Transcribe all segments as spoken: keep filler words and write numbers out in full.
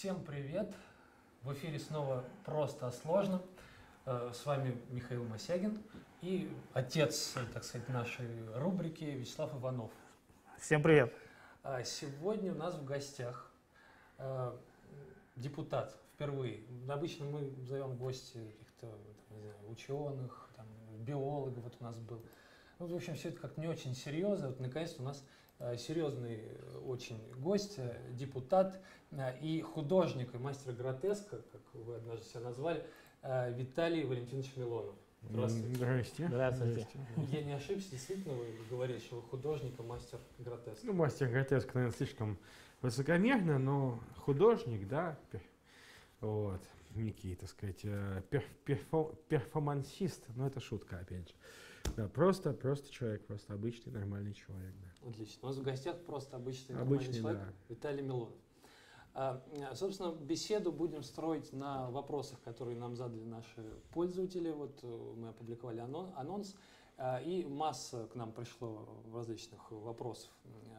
Всем привет! В эфире снова «Просто о сложном». С вами Михаил Мосягин и отец, так сказать, нашей рубрики Вячеслав Иванов. Всем привет! Сегодня у нас в гостях депутат впервые. Обычно мы зовем в гости каких-то ученых, там, биологов, вот у нас был. Ну, в общем, все это как-то не очень серьезно. Вот, наконец-то у нас серьезный очень гость, депутат и художник, и мастер гротеска, как вы однажды себя назвали, Виталий Валентинович Милонов. Здравствуйте. Здравствуйте. Здравствуйте. Я не ошибся, действительно, вы говорите, что вы художник и мастер гротеска. Ну, мастер гротеска, наверное, слишком высокомерно, но художник, да, вот, некий, так сказать, перфо, перформансист, но это шутка, опять же. Да, просто, просто человек, просто обычный, нормальный человек. Да. Отлично. У нас в гостях просто обычный, обычный нормальный человек, да. Виталий Милонов. А, собственно, беседу будем строить на вопросах, которые нам задали наши пользователи. Вот мы опубликовали анонс, и масса к нам пришло различных вопросов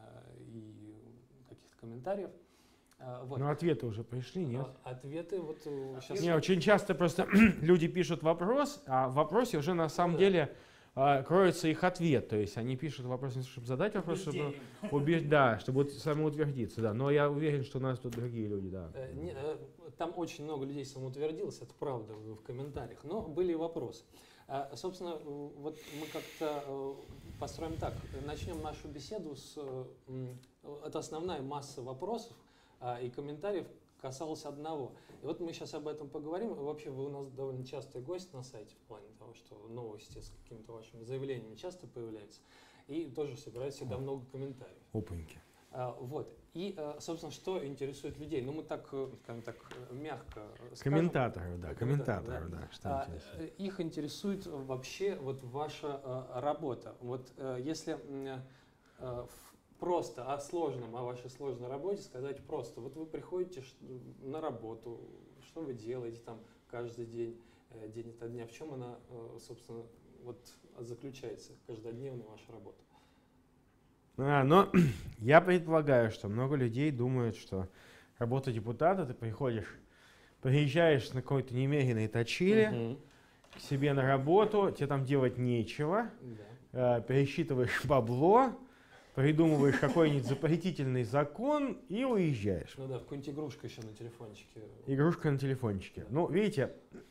и каких-то комментариев. Вот. Но ответы уже пришли, нет? Ответы вот сейчас... Не, очень часто просто люди пишут вопрос, а в вопросе уже на самом ну, деле а, кроется их ответ. То есть они пишут вопрос, чтобы задать вопрос, чтобы, убежд... да, чтобы вот самоутвердиться. Да. Но я уверен, что у нас тут другие люди. Да. Там очень много людей самоутвердилось, это правда в комментариях, но были вопросы. Собственно, вот мы как-то построим так. Начнем нашу беседу с... Это основная масса вопросов и комментариев касалось одного. И вот мы сейчас об этом поговорим. Вообще вы у нас довольно частый гость на сайте в плане того, что новости с какими-то вашими заявлениями часто появляются. И тоже собирает всегда много комментариев. Опаньки. А, вот. И, собственно, что интересует людей? Ну, мы так, скажем так, мягко скажем. Комментаторов, да, комментаторов, да. да что а, их интересует вообще вот ваша а, работа. Вот а, если а, просто о сложном, о вашей сложной работе сказать просто. Вот вы приходите на работу, что вы делаете там каждый день, день ото дня, в чем она, собственно, вот заключается, каждодневная ваша работа? А, но я предполагаю, что много людей думают, что работа депутата, ты приходишь, приезжаешь на какой-то немеренной точиле, угу. к себе на работу, тебе там делать нечего, да. э, пересчитываешь бабло, придумываешь какой-нибудь запретительный закон и уезжаешь. Ну да, какую-нибудь игрушку еще на телефончике. Игрушка на телефончике. Да. Ну, видите,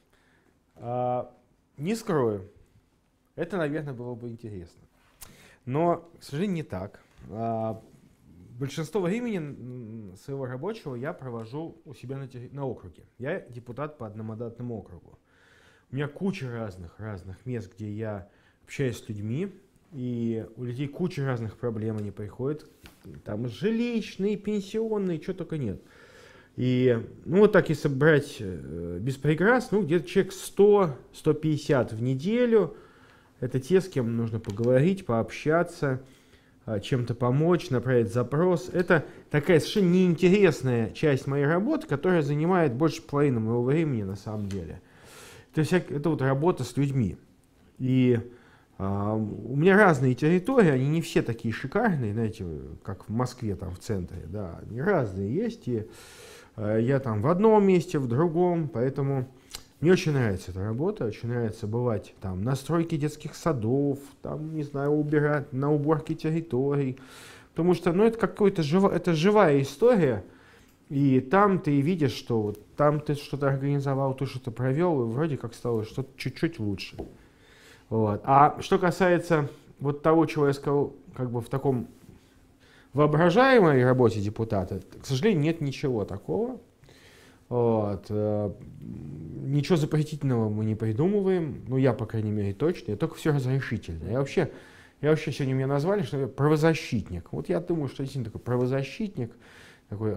а, не скрою, это, наверное, было бы интересно. Но, к сожалению, не так. А, большинство времени своего рабочего я провожу у себя на, на округе. Я депутат по одномандатному округу. У меня куча разных, разных мест, где я общаюсь с людьми. И у людей куча разных проблем, они приходят, там жилищные, пенсионные, чего только нет. И, ну вот так, если брать э, без прикрас, ну где-то человек сто — сто пятьдесят в неделю, это те, с кем нужно поговорить, пообщаться, э, чем-то помочь, направить запрос. Это такая совершенно неинтересная часть моей работы, которая занимает больше половины моего времени на самом деле. То есть это вот работа с людьми. И Uh, у меня разные территории, они не все такие шикарные, знаете, как в Москве, там в центре, да, они разные есть, и uh, я там в одном месте, в другом, поэтому мне очень нравится эта работа, очень нравится бывать там на стройке детских садов, там, не знаю, убирать, на уборке территорий, потому что, ну, это какой-то жив... это живая история, и там ты видишь, что вот, там ты что-то организовал, ты что-то провел, и вроде как стало что-то чуть-чуть лучше. Вот. А что касается вот того, чего я сказал, как бы в таком воображаемой работе депутата, к сожалению, нет ничего такого. Вот. Ничего запретительного мы не придумываем, ну я, по крайней мере, точно, я только все разрешительно. Я вообще, я вообще сегодня меня назвали, что я правозащитник. Вот я думаю, что действительно такой правозащитник. Такой,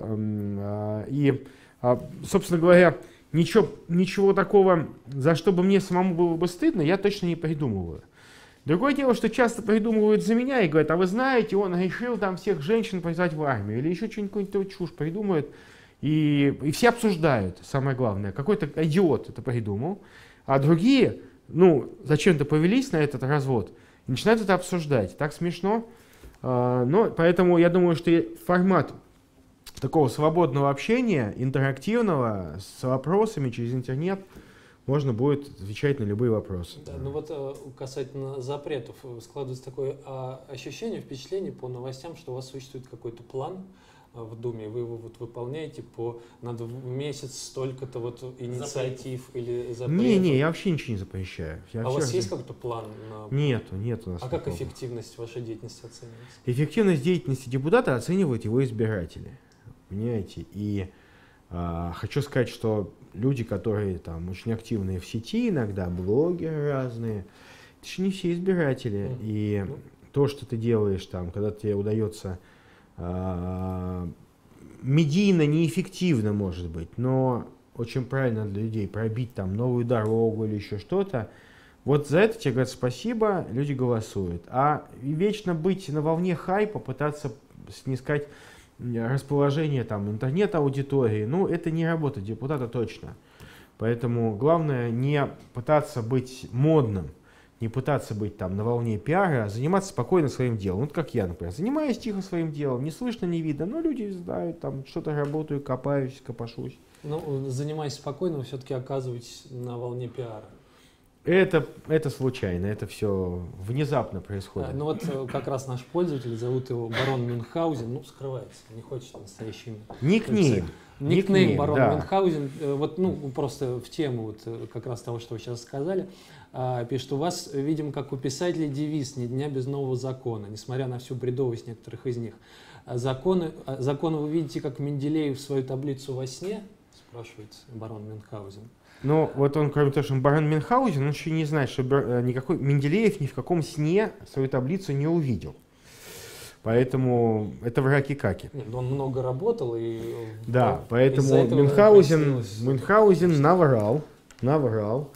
и, собственно говоря, Ничего, ничего такого, за что бы мне самому было бы стыдно, я точно не придумываю. Другое дело, что часто придумывают за меня и говорят, а вы знаете, он решил там всех женщин призвать в армию, или еще что-нибудь чушь придумают, и, и все обсуждают, самое главное, какой-то идиот это придумал, а другие, ну, зачем-то повелись на этот развод, и начинают это обсуждать. Так смешно, но поэтому я думаю, что формат такого свободного общения, интерактивного, с вопросами через интернет, можно будет отвечать на любые вопросы. Да, ну вот касательно запретов, складывается такое ощущение, впечатление по новостям, что у вас существует какой-то план в Думе, вы его вот выполняете по, надо в месяц столько-то вот инициатив запретов. Или запретов. Не-не, я вообще ничего не запрещаю. Я а у вас же... есть какой-то план? На... Нету, нет у нас. А такого. как эффективность вашей деятельности оценивается? Эффективность деятельности депутата оценивают его избиратели. Понимаете? И а, хочу сказать, что люди, которые там очень активные в сети, иногда блогеры разные, это же не все избиратели. Mm-hmm. И mm-hmm. то, что ты делаешь там, когда тебе удается медийно неэффективно, может быть, но очень правильно для людей пробить там новую дорогу или еще что-то, вот за это тебе говорят спасибо, люди голосуют. А вечно быть на волне хайпа, пытаться снискать расположение там интернет-аудитории, ну это не работа депутата точно. Поэтому главное не пытаться быть модным, не пытаться быть там на волне пиара, а заниматься спокойно своим делом. Вот как я, например, занимаюсь тихо своим делом, не слышно, не видно, но люди знают, там что-то работаю, копаюсь, копошусь. Ну, занимаясь спокойно, вы все-таки оказываетесь на волне пиара. Это, это случайно, это все внезапно происходит. А, ну вот как раз наш пользователь, зовут его барон Мюнхгаузен, ну скрывается, не хочет настоящее имя. Никнейм. Никнейм барон да. Мюнхгаузен, вот ну просто в тему вот как раз того, что вы сейчас сказали, пишет: у вас, видим, как у писателей девиз «Ни дня без нового закона», несмотря на всю бредовость некоторых из них. Законы, законы вы видите, как Менделеев свою таблицу во сне, спрашивает барон Мюнхгаузен. Ну, вот он, кроме того, что он барон Мюнхгаузен, он еще не знает, что никакой Менделеев ни в каком сне свою таблицу не увидел. Поэтому это враки каки. Нет, он много работал и... Да, поэтому Мюнхгаузен, Мюнхгаузен наврал, наврал.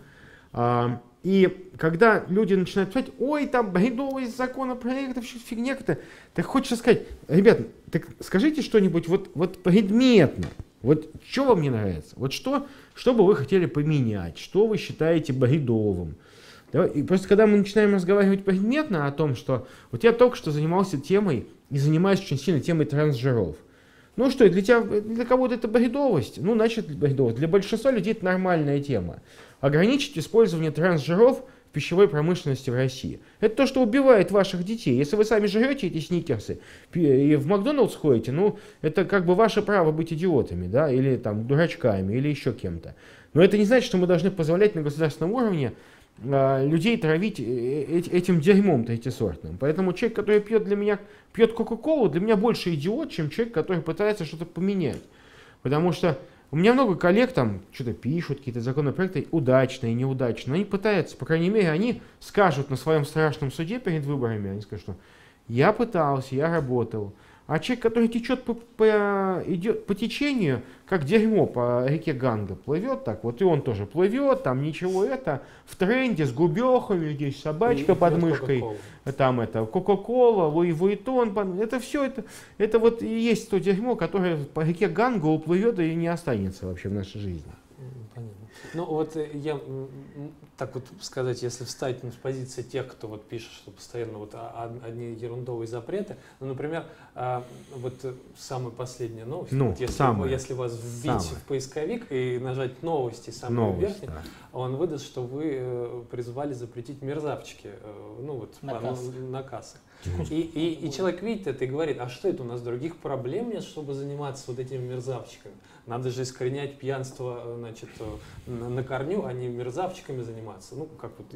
А, и когда люди начинают писать: ой, там бредовость законопроектов, что фигня какая-то, так хочется сказать: ребят, так скажите что-нибудь вот, вот предметно. Вот что вам не нравится? Вот что, что бы вы хотели поменять? Что вы считаете бредовым? Да, и просто когда мы начинаем разговаривать предметно о том, что вот я только что занимался темой и занимаюсь очень сильно темой трансжиров. Ну что, для тебя, для кого-то это бредовость? Ну, значит, бредовость. Для большинства людей это нормальная тема. Ограничить использование трансжиров в пищевой промышленности в России. Это то, что убивает ваших детей. Если вы сами жрете эти сникерсы и в Макдональдс ходите, ну, это как бы ваше право быть идиотами, да, или там дурачками, или еще кем-то. Но это не значит, что мы должны позволять на государственном уровне людей травить этим дерьмом третьесортным. Поэтому человек, который пьет для меня, пьет Кока-Колу, для меня больше идиот, чем человек, который пытается что-то поменять. Потому что у меня много коллег там что-то пишут, какие-то законопроекты удачные, неудачные. Они пытаются, по крайней мере, они скажут на своем страшном суде перед выборами, они скажут, что я пытался, я работал. А человек, который течет по, по, идет по течению, как дерьмо по реке Ганга, плывет так, вот и он тоже плывет, там ничего это, в тренде, с губехами, здесь собачка и под мышкой, там это Кока-Кола, Луи Вуиттон, это все, это, это вот и есть то дерьмо, которое по реке Ганга уплывет и не останется вообще в нашей жизни. Понятно. Ну вот я, так вот сказать, если встать ну, с позиции тех, кто вот пишет, что постоянно вот одни ерундовые запреты, ну, например, вот самая последняя новость, ну, вот если, самое, если вас вбить самое. в поисковик и нажать новости, самые верхние, да. Он выдаст, что вы призвали запретить мерзавчики, ну вот на, по, касс. на кассах. И, и, и человек видит это и говорит: а что это, у нас других проблем нет, чтобы заниматься вот этими мерзавчиками? Надо же искоренять пьянство, значит, на, на корню, а не мерзавчиками заниматься. Ну, как вот...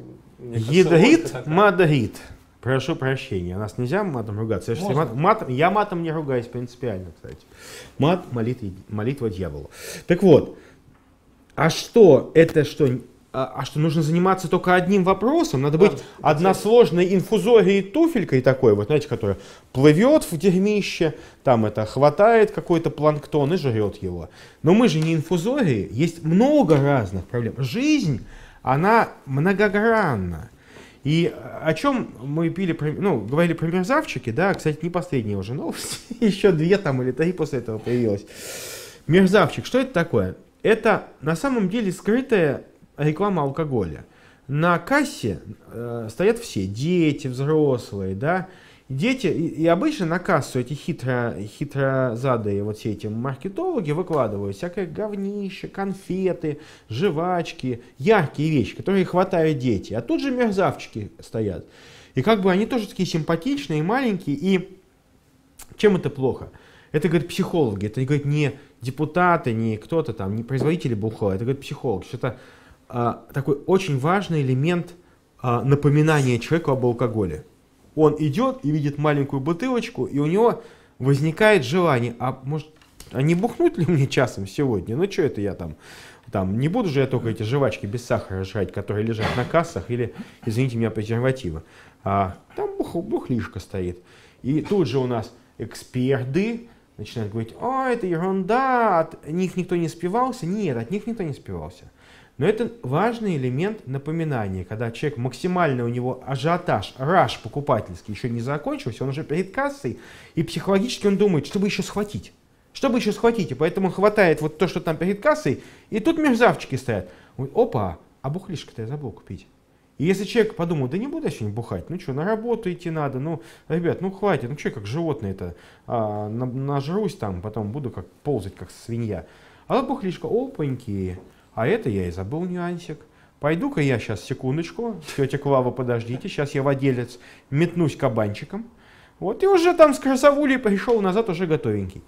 Ядрит, мадрит. Прошу прощения, у нас нельзя матом ругаться. Я, мат, мат, я матом не ругаюсь принципиально, кстати. Мат, молитва, молитва дьяволу. Так вот, а что, это что... А, а что, нужно заниматься только одним вопросом? Надо быть да, односложной инфузорией туфелькой такой, вот знаете, которая плывет в дерьмище, там это хватает какой-то планктон и жрет его. Но мы же не инфузории, есть много разных проблем. Жизнь, она многогранна. И о чем мы пили, ну, говорили про мерзавчики, да, кстати, не последняя уже новость, еще две там или три после этого появилось. Мерзавчик, что это такое? Это на самом деле скрытая реклама алкоголя. На кассе э, стоят все, дети, взрослые, да, Дети, и, и обычно на кассу эти хитро, хитрозадые вот все эти маркетологи выкладывают всякое говнище, конфеты, жвачки, яркие вещи, которые хватают дети. А тут же мерзавчики стоят. И как бы они тоже такие симпатичные, маленькие. И чем это плохо? Это, говорят, психологи. Это, говорят, не депутаты, не кто-то там, не производители бухла. Это, говорят, психологи. Что это а, такой очень важный элемент а, напоминания человеку об алкоголе. Он идет и видит маленькую бутылочку, и у него возникает желание, а может, а не бухнуть ли мне часом сегодня? Ну что это я там, там, не буду же я только эти жвачки без сахара жрать, которые лежат на кассах, или, извините меня, презервативы. А там бух, бухлишка стоит. И тут же у нас эксперты начинают говорить, о, это ерунда, от них никто не спивался. Нет, от них никто не спивался. Но это важный элемент напоминания, когда человек максимально, у него ажиотаж, раш покупательский еще не закончился, он уже перед кассой, и психологически он думает, чтобы еще схватить. Чтобы еще схватить, и поэтому хватает вот то, что там перед кассой, и тут мерзавчики стоят. Он, опа, а бухлишко-то я забыл купить. И если человек подумал, да не буду я сегодня бухать, ну что, на работу идти надо, ну, ребят, ну хватит, ну что, как животное-то, а, на, нажрусь там, потом буду как ползать, как свинья. А бухлишко, опаньки. А это я и забыл нюансик. Пойду-ка я сейчас, секундочку, тетя Клава, подождите, сейчас я владелец метнусь кабанчиком. Вот, и уже там с красавулей пришел назад уже готовенький.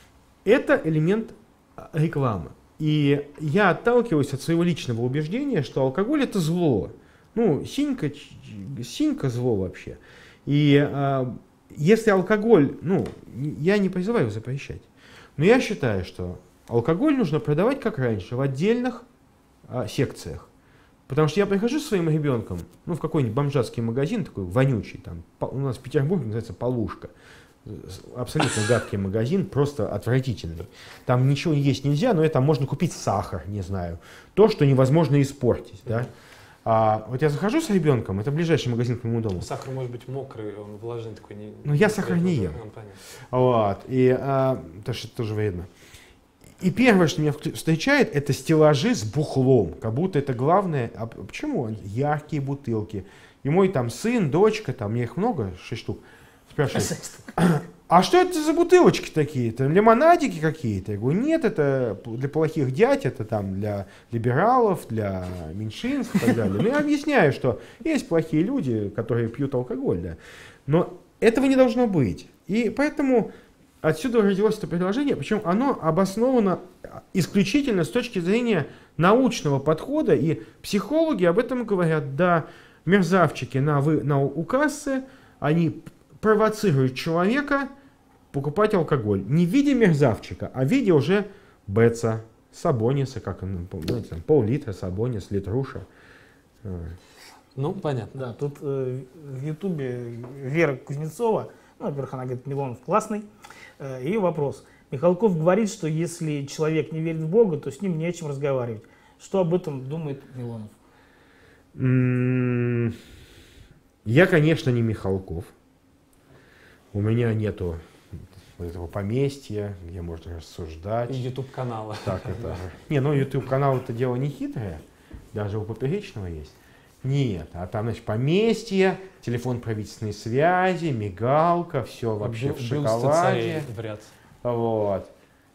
Это элемент рекламы. И я отталкиваюсь от своего личного убеждения, что алкоголь это зло. Ну, синька, синька зло вообще. И а, если алкоголь, ну, я не призываю запрещать, но я считаю, что алкоголь нужно продавать как раньше, в отдельных а, секциях. Потому что я прихожу со своим ребенком, ну, в какой-нибудь бомжатский магазин, такой вонючий, там, у нас в Петербурге называется «Полушка». Абсолютно гадкий магазин, просто отвратительный. Там ничего есть нельзя, но это можно купить сахар, не знаю. То, что невозможно испортить, да. А вот я захожу с ребенком, это ближайший магазин к моему дому. Сахар может быть мокрый, он влажный такой. Не, ну, я сахар не ем. Вот, и, а, потому что это тоже вредно. И первое, что меня встречает, это стеллажи с бухлом, как будто это главное. А почему? Яркие бутылки. И мой там сын, дочка, там, мне их много, шесть штук, спрашивают, а что это за бутылочки такие? Это лимонадики какие-то? Я говорю, нет, это для плохих дядь, это там для либералов, для меньшинств и так далее. Ну, я объясняю, что есть плохие люди, которые пьют алкоголь, да. Но этого не должно быть. И поэтому отсюда родилось это предложение, причем оно обосновано исключительно с точки зрения научного подхода, и психологи об этом говорят, да, мерзавчики на, вы, на у кассы, они провоцируют человека покупать алкоголь. Не в виде мерзавчика, а в виде уже беца, сабониса, как он, знаете, там, пол-литра сабонис, литруша. Ну, понятно. Да, тут э, в Ютубе Вера Кузнецова, ну, во-первых, она говорит, Милонов классный. Э, ее вопрос. Михалков говорит, что если человек не верит в Бога, то с ним не о чем разговаривать. Что об этом думает Милонов? Mm-hmm. Я, конечно, не Михалков. У меня нету этого поместья, где можно рассуждать. И ютуб-канала. Так это. Не, ну ютуб-канал это дело не хитрое. Даже у Поперечного есть. Нет, а там, значит, поместье, телефон правительственной связи, мигалка, все вообще в шоколаде. Вот.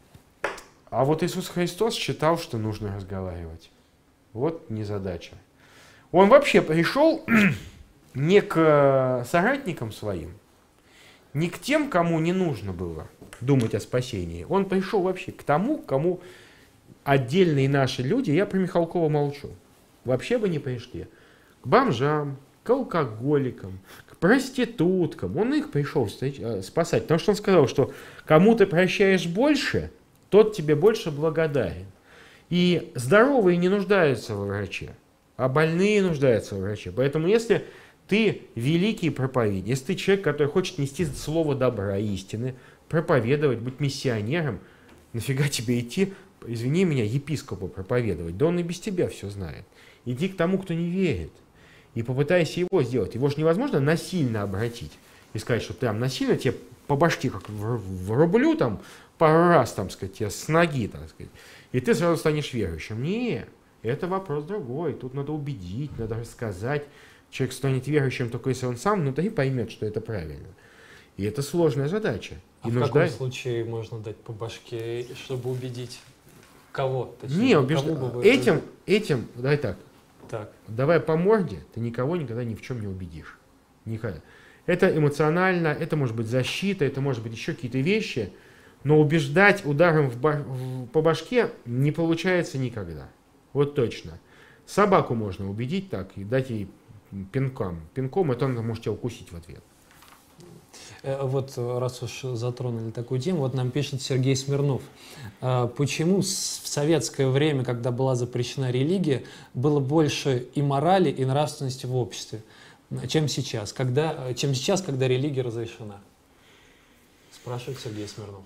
А вот Иисус Христос считал, что нужно разговаривать. Вот незадача. Он вообще пришел не к соратникам своим, не к тем, кому не нужно было думать о спасении. Он пришел вообще к тому, кому отдельные наши люди, я про Михалкова молчу, вообще бы не пришли. К бомжам, к алкоголикам, к проституткам. Он их пришел спасать, потому что он сказал, что кому ты прощаешь больше, тот тебе больше благодарен. И здоровые не нуждаются во враче, а больные нуждаются во враче. Поэтому если ты великий проповедник, если ты человек, который хочет нести слово добра, истины, проповедовать, быть миссионером, нафига тебе идти, извини меня, епископу проповедовать? Да он и без тебя все знает. Иди к тому, кто не верит, и попытайся его сделать. Его же невозможно насильно обратить и сказать, что прям насильно тебе по башке как врублю там пару раз, там, сказать, тебе с ноги, так сказать, и ты сразу станешь верующим. Не, это вопрос другой. Тут надо убедить, надо рассказать. Человек станет верующим только если он сам внутри поймет, что это правильно. И это сложная задача. А и в нужда... каком случае можно дать по башке, чтобы убедить кого? Точнее, Не, убежд... кому бы вы- этим, этим, давай так, Так. давай по морде, ты никого никогда ни в чем не убедишь. Никогда. Это эмоционально, это может быть защита, это может быть еще какие-то вещи, но убеждать ударом в ба- в- по башке не получается никогда. Вот точно. Собаку можно убедить так и дать ей пинком. Пинком, это он может тебя укусить в ответ. Э, Вот э, раз уж затронули такую тему, вот нам пишет Сергей Смирнов. Э, Почему с- в советское время, когда была запрещена религия, было больше и морали, и нравственности в обществе, э, чем сейчас, когда, э, чем сейчас, когда религия разрешена? Спрашивает Сергей Смирнов.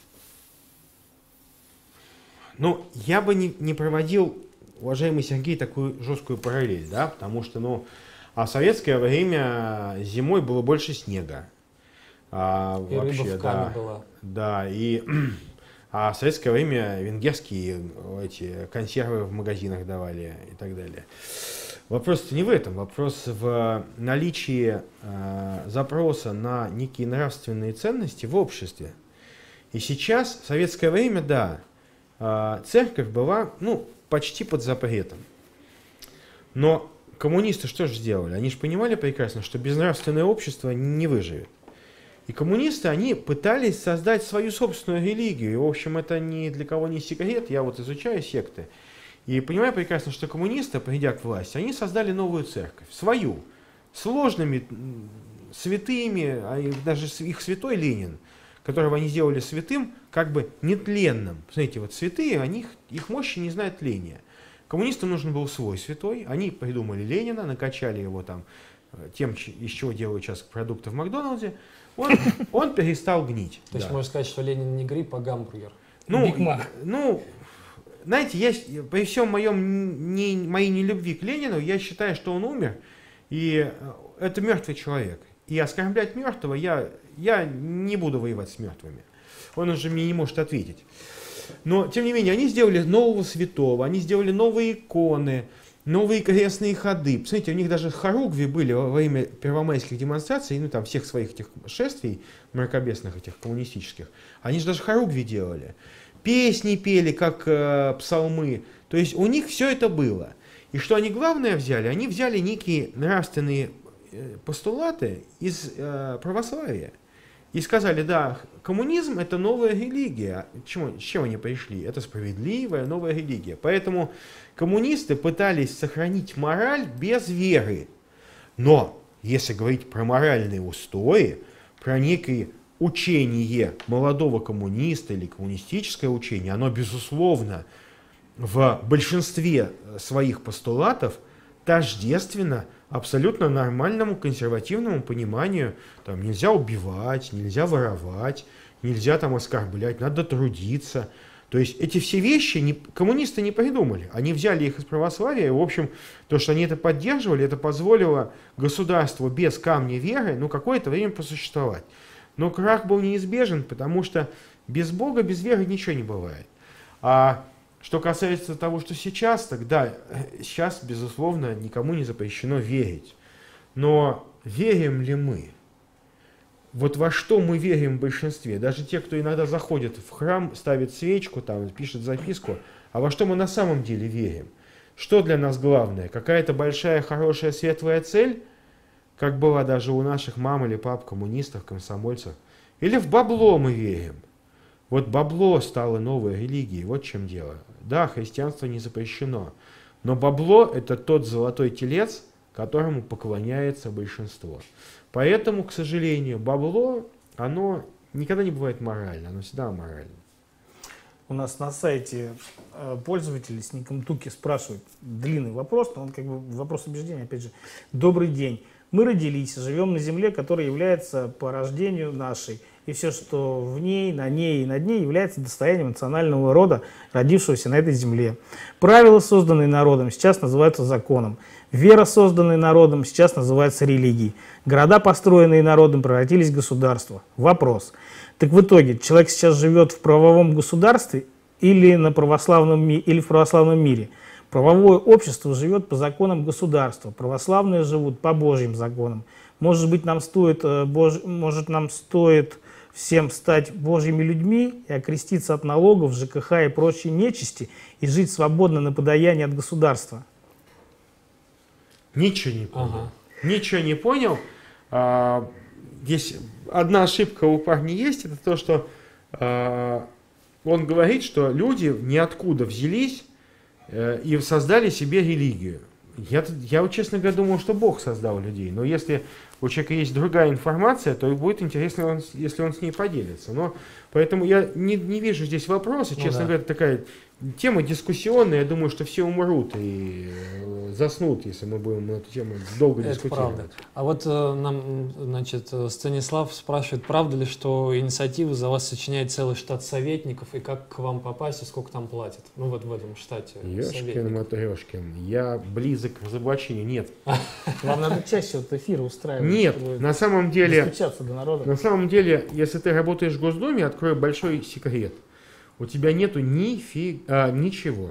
Ну, я бы не, не проводил, уважаемый Сергей, такую жесткую параллель, да, потому что, ну, а в советское время зимой было больше снега. А, И вообще, рыба в каме да, была. да, и а в советское время венгерские эти консервы в магазинах давали и так далее. Вопрос не в этом, вопрос в наличии э, запроса на некие нравственные ценности в обществе. И сейчас, в советское время, да, э, церковь была, ну, почти под запретом. Но коммунисты что же сделали? Они же понимали прекрасно, что безнравственное общество не выживет. И коммунисты, они пытались создать свою собственную религию. И, в общем, это ни для кого не секрет. Я вот изучаю секты. И понимаю прекрасно, что коммунисты, придя к власти, они создали новую церковь. Свою. Сложными, святыми, а даже их святой Ленин, которого они сделали святым, как бы нетленным. Смотрите, вот святые, они, их мощи не знают тления. Коммунистам нужен был свой святой. Они придумали Ленина, накачали его там тем, из чего делают сейчас продукты в Макдональдсе. Он, он перестал гнить. То есть Да. можно сказать, что Ленин не гриб, а гамбургер. Ну, Биг Мак. ну, знаете, я, щ- при всем моем не, моей нелюбви к Ленину, я считаю, что он умер, и э, это мертвый человек. И оскорблять мертвого я, я не буду воевать с мертвыми. Он уже мне не может ответить. Но, тем не менее, они сделали нового святого, они сделали новые иконы, новые крестные ходы. Посмотрите, у них даже хоругви были во время первомайских демонстраций, ну там всех своих этих шествий мракобесных, этих коммунистических. Они же даже хоругви делали. Песни пели, как э, псалмы. То есть у них все это было. И что они главное взяли? Они взяли некие нравственные э, постулаты из э, православия. И сказали, да, коммунизм это новая религия. Чему, с чем они пришли? Это справедливая новая религия. Поэтому коммунисты пытались сохранить мораль без веры. Но если говорить про моральные устои, про некие учение молодого коммуниста или коммунистическое учение, оно, безусловно, в большинстве своих постулатов тождественно абсолютно нормальному консервативному пониманию. Там нельзя убивать, нельзя воровать, нельзя там оскорблять, надо трудиться. То есть эти все вещи не, коммунисты не придумали. Они взяли их из православия, и, в общем, то, что они это поддерживали, это позволило государству без камня веры, ну, какое-то время просуществовать. Но крах был неизбежен, потому что без Бога, без веры ничего не бывает. А что касается того, что сейчас, тогда сейчас, безусловно, никому не запрещено верить. Но верим ли мы? Вот во что мы верим в большинстве? Даже те, кто иногда заходит в храм, ставит свечку, там, пишет записку, а во что мы на самом деле верим? Что для нас главное? Какая-то большая, хорошая, светлая цель? Как была даже у наших мам или пап, коммунистов, комсомольцев. Или в бабло мы верим. Вот бабло стало новой религией, вот в чем дело. Да, христианство не запрещено, но бабло это тот золотой телец, которому поклоняется большинство. Поэтому, к сожалению, бабло, оно никогда не бывает морально, оно всегда аморально. У нас на сайте э, пользователи с ником Туки спрашивают длинный вопрос, но он как бы вопрос убеждения, опять же. Добрый день. Мы родились, живем на земле, которая является по рождению нашей. И все, что в ней, на ней и над ней, является достоянием национального рода, родившегося на этой земле. Правила, созданные народом, сейчас называются законом. Вера, созданная народом, сейчас называется религией. Города, построенные народом, превратились в государство. Вопрос. Так в итоге человек сейчас живет в правовом государстве или, на православном, ми- или в православном мире? Правовое общество живет по законам государства, православные живут по Божьим законам. Может быть, нам стоит, э, Бож... может, нам стоит всем стать божьими людьми и окреститься от налогов, ЖКХ и прочей нечисти и жить свободно на подаяние от государства? Ничего не понял. Ага. Ничего не понял. А, здесь одна ошибка у парня есть, это то, что а, он говорит, что люди ниоткуда взялись э, и создали себе религию. Я, я вот, честно говоря, думал, что Бог создал людей. Но если у человека есть другая информация, то будет интересно, он, если он с ней поделится. Но поэтому я не, не вижу здесь вопроса. Ну, честно да. говоря, такая тема дискуссионная. Я думаю, что все умрут и э, заснут, если мы будем на эту тему долго Это дискутировать. правда. А вот э, нам, значит, э, Станислав спрашивает, правда ли, что инициативу за вас сочиняет целый штат советников, и как к вам попасть, и сколько там платят? Ну вот в этом штате Ёшкин, советников. матрешкин, я близок к разоблачению. Нет. Вам надо чаще вот эфиры устраивать. Нет, чтобы на самом деле... достучаться до народа. На самом деле, если ты работаешь в Госдуме, открою большой секрет. У тебя нету ни фи... а, ничего.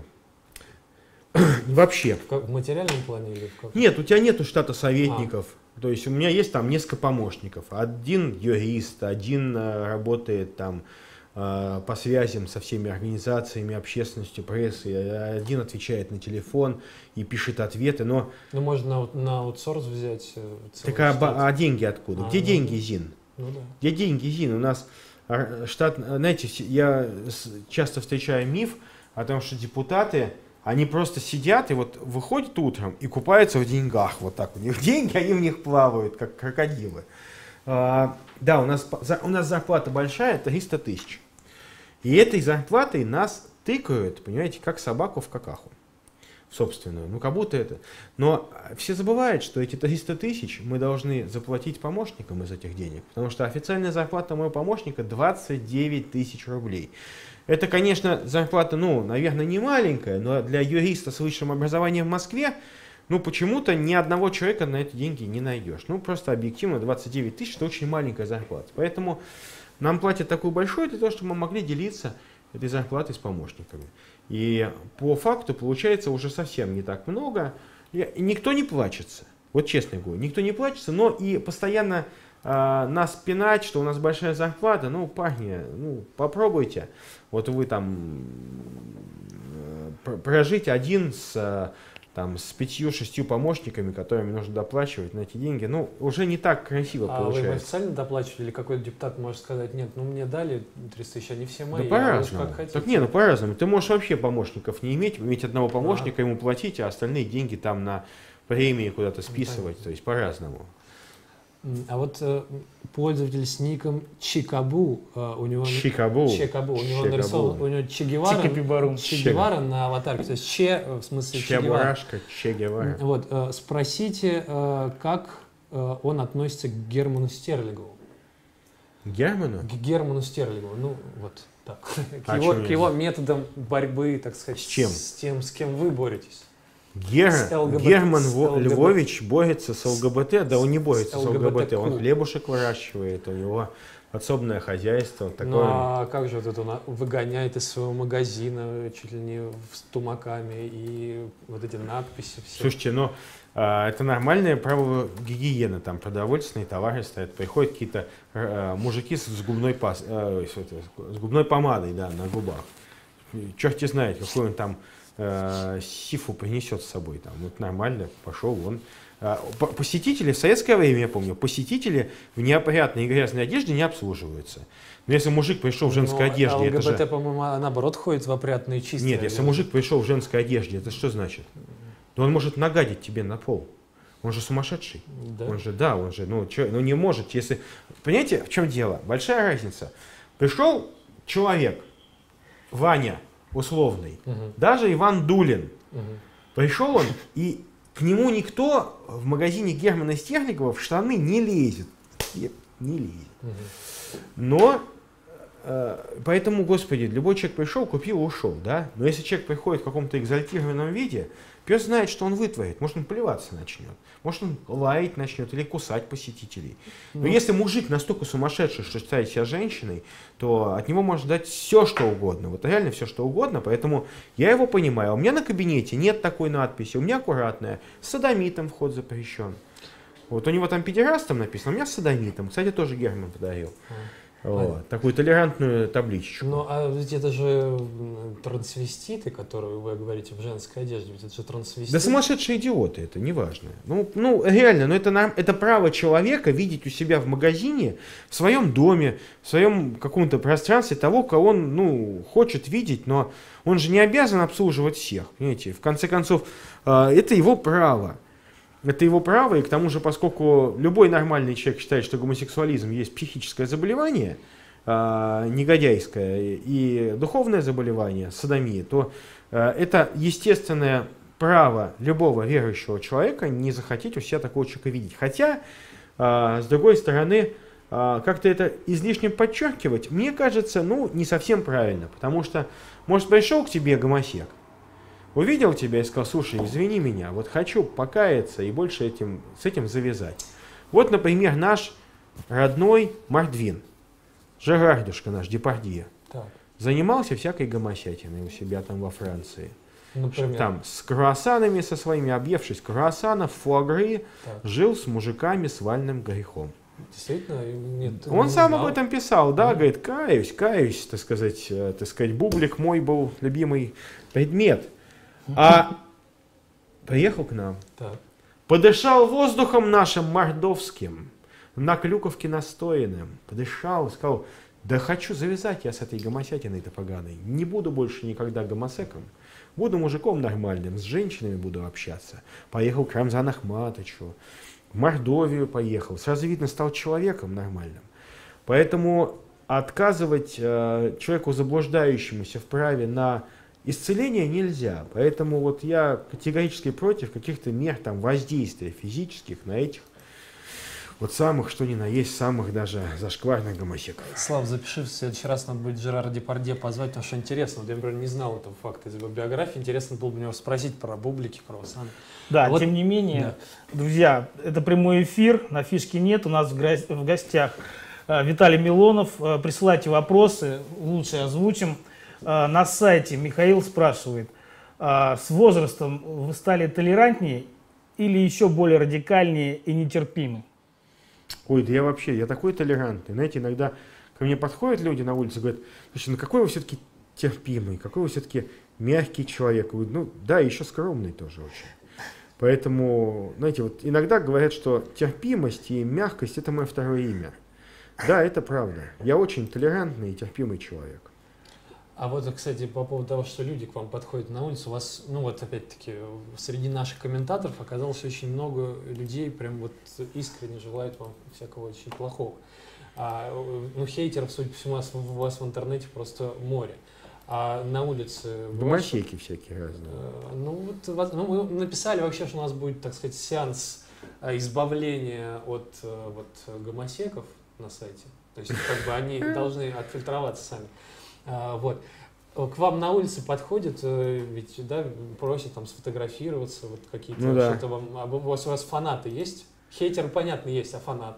Вообще. В, как- в материальном плане или в каком? Нет, у тебя нету штата советников. То есть у меня есть там несколько помощников. Один юрист, один а, работает там а, по связям со всеми организациями, общественностью, прессой, один отвечает на телефон и пишет ответы. Но Ну можно на, на аутсорс взять. э, целый так, а, штат. ба- а деньги откуда? А, Где ну, деньги, Зин? Ну да. Где деньги, Зин? У нас а, штат, знаете, с- я с- часто встречаю миф о том, что депутаты, они просто сидят и вот выходят утром и купаются в деньгах. Вот так. У них деньги, они в них плавают, как крокодилы. А, да, у нас, по- за- у нас зарплата большая, триста тысяч. И этой зарплатой нас тыкают, понимаете, как собаку в какаху. В собственную. Ну, как будто это. Но все забывают, что эти триста тысяч мы должны заплатить помощникам из этих денег. Потому что официальная зарплата моего помощника двадцать девять тысяч рублей. Это, конечно, зарплата, ну, наверное, не маленькая, но для юриста с высшим образованием в Москве, ну, почему-то ни одного человека на эти деньги не найдешь. Ну, просто объективно двадцать девять тысяч – это очень маленькая зарплата. Поэтому нам платят такую большую для того, чтобы мы могли делиться этой зарплатой с помощниками. И по факту получается уже совсем не так много. И никто не плачется. Вот честно говорю, никто не плачется, но и постоянно э, нас пинать, что у нас большая зарплата. Ну, парни, ну, попробуйте. Вот вы там э, пр- прожить один с, э, там, с пятью-шестью помощниками, которыми нужно доплачивать на эти деньги, ну, уже не так красиво А вы им получается. официально доплачивали, или какой-то депутат может сказать, нет, ну мне дали триста тысяч, они все мои, Да а вы уж по-разному. как хотите. Так не, ну по-разному. Ты можешь вообще помощников не иметь, иметь одного помощника, ему платить, а остальные деньги там на премии куда-то списывать. понятно. То есть по-разному. М, А вот э, пользователь с ником Чикабу, э, у него... Чикабу. Чикабу, у него Чикабу. нарисован, у него Че Гевара, Чикапибарум. Че Гевара на аватарке, то есть Че, э, в смысле Че Гевара. Чебурашка, Че Гевара. М, Вот, э, спросите, э, как э, он относится к Герману Стерлигову. Герману? К Герману Стерлигову, ну вот так. К А его, чё к не- его методам борьбы, так сказать, С чем? с тем, с кем вы боретесь. Гер... С ЛГБТ, Герман с Во- ЛГБТ. Львович борется с ЛГБТ, да он не борется с с ЛГБТ, он ЛГБТ. хлебушек выращивает, у него подсобное хозяйство. Ну Такое. а как же вот это он а, выгоняет из своего магазина чуть ли не с тумаками и вот эти надписи все. Слушайте, ну а, это нормальное правило гигиены, там продовольственные товары стоят, приходят какие-то а, мужики с, с губной пас, а, с, это, с губной помадой, да, на губах. Черт знает, какой он там а, сифу принесет с собой, там, вот нормально, пошел он. А, по- посетители в советское время, я помню, посетители в неопрятной и грязной одежде не обслуживаются. Но если мужик пришел в женской Но одежде, это ЛГБТ, же... по-моему, а, наоборот ходит в опрятные чистые. Нет, если одежды. мужик пришел в женской одежде, это что значит? Да он может нагадить тебе на пол. Он же сумасшедший. Да? Он же, да, он же, ну, чё, ну не может, если... Понимаете, в чем дело? Большая разница. Пришел человек, Ваня, условный, Мгм, даже Иван Дулин. мгм. Пришел он, и к нему никто в магазине Германа Стерлигова в штаны не лезет. Не не лезет. Мгм. Но, э, поэтому, господи, любой человек пришел, купил, ушел, да? Но если человек приходит в каком-то экзальтированном виде, пес знает, что он вытворит. Может, он плеваться начнет, может, он лаять начнет или кусать посетителей. Но Ну, если мужик настолько сумасшедший, что считает себя женщиной, то от него можно ждать все, что угодно. Вот реально все, что угодно. Поэтому я его понимаю. У меня на кабинете нет такой надписи. У меня аккуратная. С содомитом вход запрещен. Вот у него там педерастом написано, у меня садомитом. Кстати, тоже Герман подарил. А, Вот, такую толерантную табличку. Ну, а ведь это же м, трансвеститы, которые вы говорите в женской одежде, ведь это же трансвеститы. Да сумасшедшие идиоты, это неважно. Ну, ну реально, ну это, нам, это право человека видеть у себя в магазине, в своем доме, в своем каком-то пространстве того, кого он ну, хочет видеть, но он же не обязан обслуживать всех. Понимаете? В конце концов, э, это его право. Это его право, и к тому же, поскольку любой нормальный человек считает, что гомосексуализм есть психическое заболевание, э, негодяйское, и духовное заболевание, содомия, то э, это естественное право любого верующего человека не захотеть у себя такого человека видеть. Хотя, э, с другой стороны, э, как-то это излишне подчеркивать, мне кажется, ну, не совсем правильно, потому что, может, пришел к тебе гомосек, увидел тебя и сказал, слушай, извини меня, вот хочу покаяться и больше этим, с этим завязать. Вот, например, наш родной Мордвин, Жерардюшка наш, Депардье, Так, занимался всякой гомосятиной у себя там во Франции. например. Там с круассанами со своими, объевшись круассанов, фуагры, Так. жил с мужиками с вальным грехом. Действительно? Нет, Он не сам знал. об этом писал, да, Мгм. говорит, каюсь, каюсь, так сказать, э, так сказать, бублик мой был любимый предмет. А приехал к нам, Так. подышал воздухом нашим мордовским, на клюковке настоянным, подышал, сказал, да хочу завязать я с этой гомосятиной-то поганой, не буду больше никогда гомосеком, буду мужиком нормальным, с женщинами буду общаться. Поехал к Рамзану Ахматовичу, в Мордовию поехал, сразу видно, стал человеком нормальным. Поэтому отказывать э, человеку, заблуждающемуся в праве на исцеление нельзя. Поэтому вот я категорически против каких-то мер там, воздействия физических на этих вот самых, что ни на есть, самых даже зашкварных гомосеков. Слав, запиши, в следующий раз надо будет Жерара Депардье позвать, потому что интересно. Вот я, например, не знал этого факта из его биографии. Интересно было бы у него спросить про бублики, круассаны. Да, Вот- тем не менее, друзья, это прямой эфир, на фишке нет, у нас в гра- в гостях э, Виталий Милонов. Э, Присылайте вопросы, лучше озвучим. Э, На сайте Михаил спрашивает, э, с возрастом вы стали толерантнее или еще более радикальнее и нетерпимы? Ой, да я вообще, я такой толерантный. Знаете, иногда ко мне подходят люди на улице и говорят, слушай, ну какой вы все-таки терпимый, какой вы все-таки мягкий человек. Я говорю, ну да, еще скромный тоже очень. Поэтому, знаете, вот иногда говорят, что терпимость и мягкость – это мое второе имя. Да, это правда. Я очень толерантный и терпимый человек. А вот, кстати, по поводу того, что люди к вам подходят на улицу, у вас, ну вот опять-таки, среди наших комментаторов оказалось очень много людей, прям вот искренне желают вам всякого очень плохого. А, ну, хейтеров, судя по всему, у вас, у вас в интернете просто море. А на улице... бывает, что- Гомосеки всякие разные. Э, Ну, вот, воз- ну, мы написали вообще, что у нас будет, так сказать, сеанс э, избавления от э, вот, э, гомосеков на сайте. То есть, как бы они должны отфильтроваться сами. А, вот. Э, К вам на улице подходят, э, ведь, да, просят там сфотографироваться, вот какие-то, Ну да. что-то вам, а у вас, у вас фанаты есть? Хейтеры, понятно, есть, а фанаты?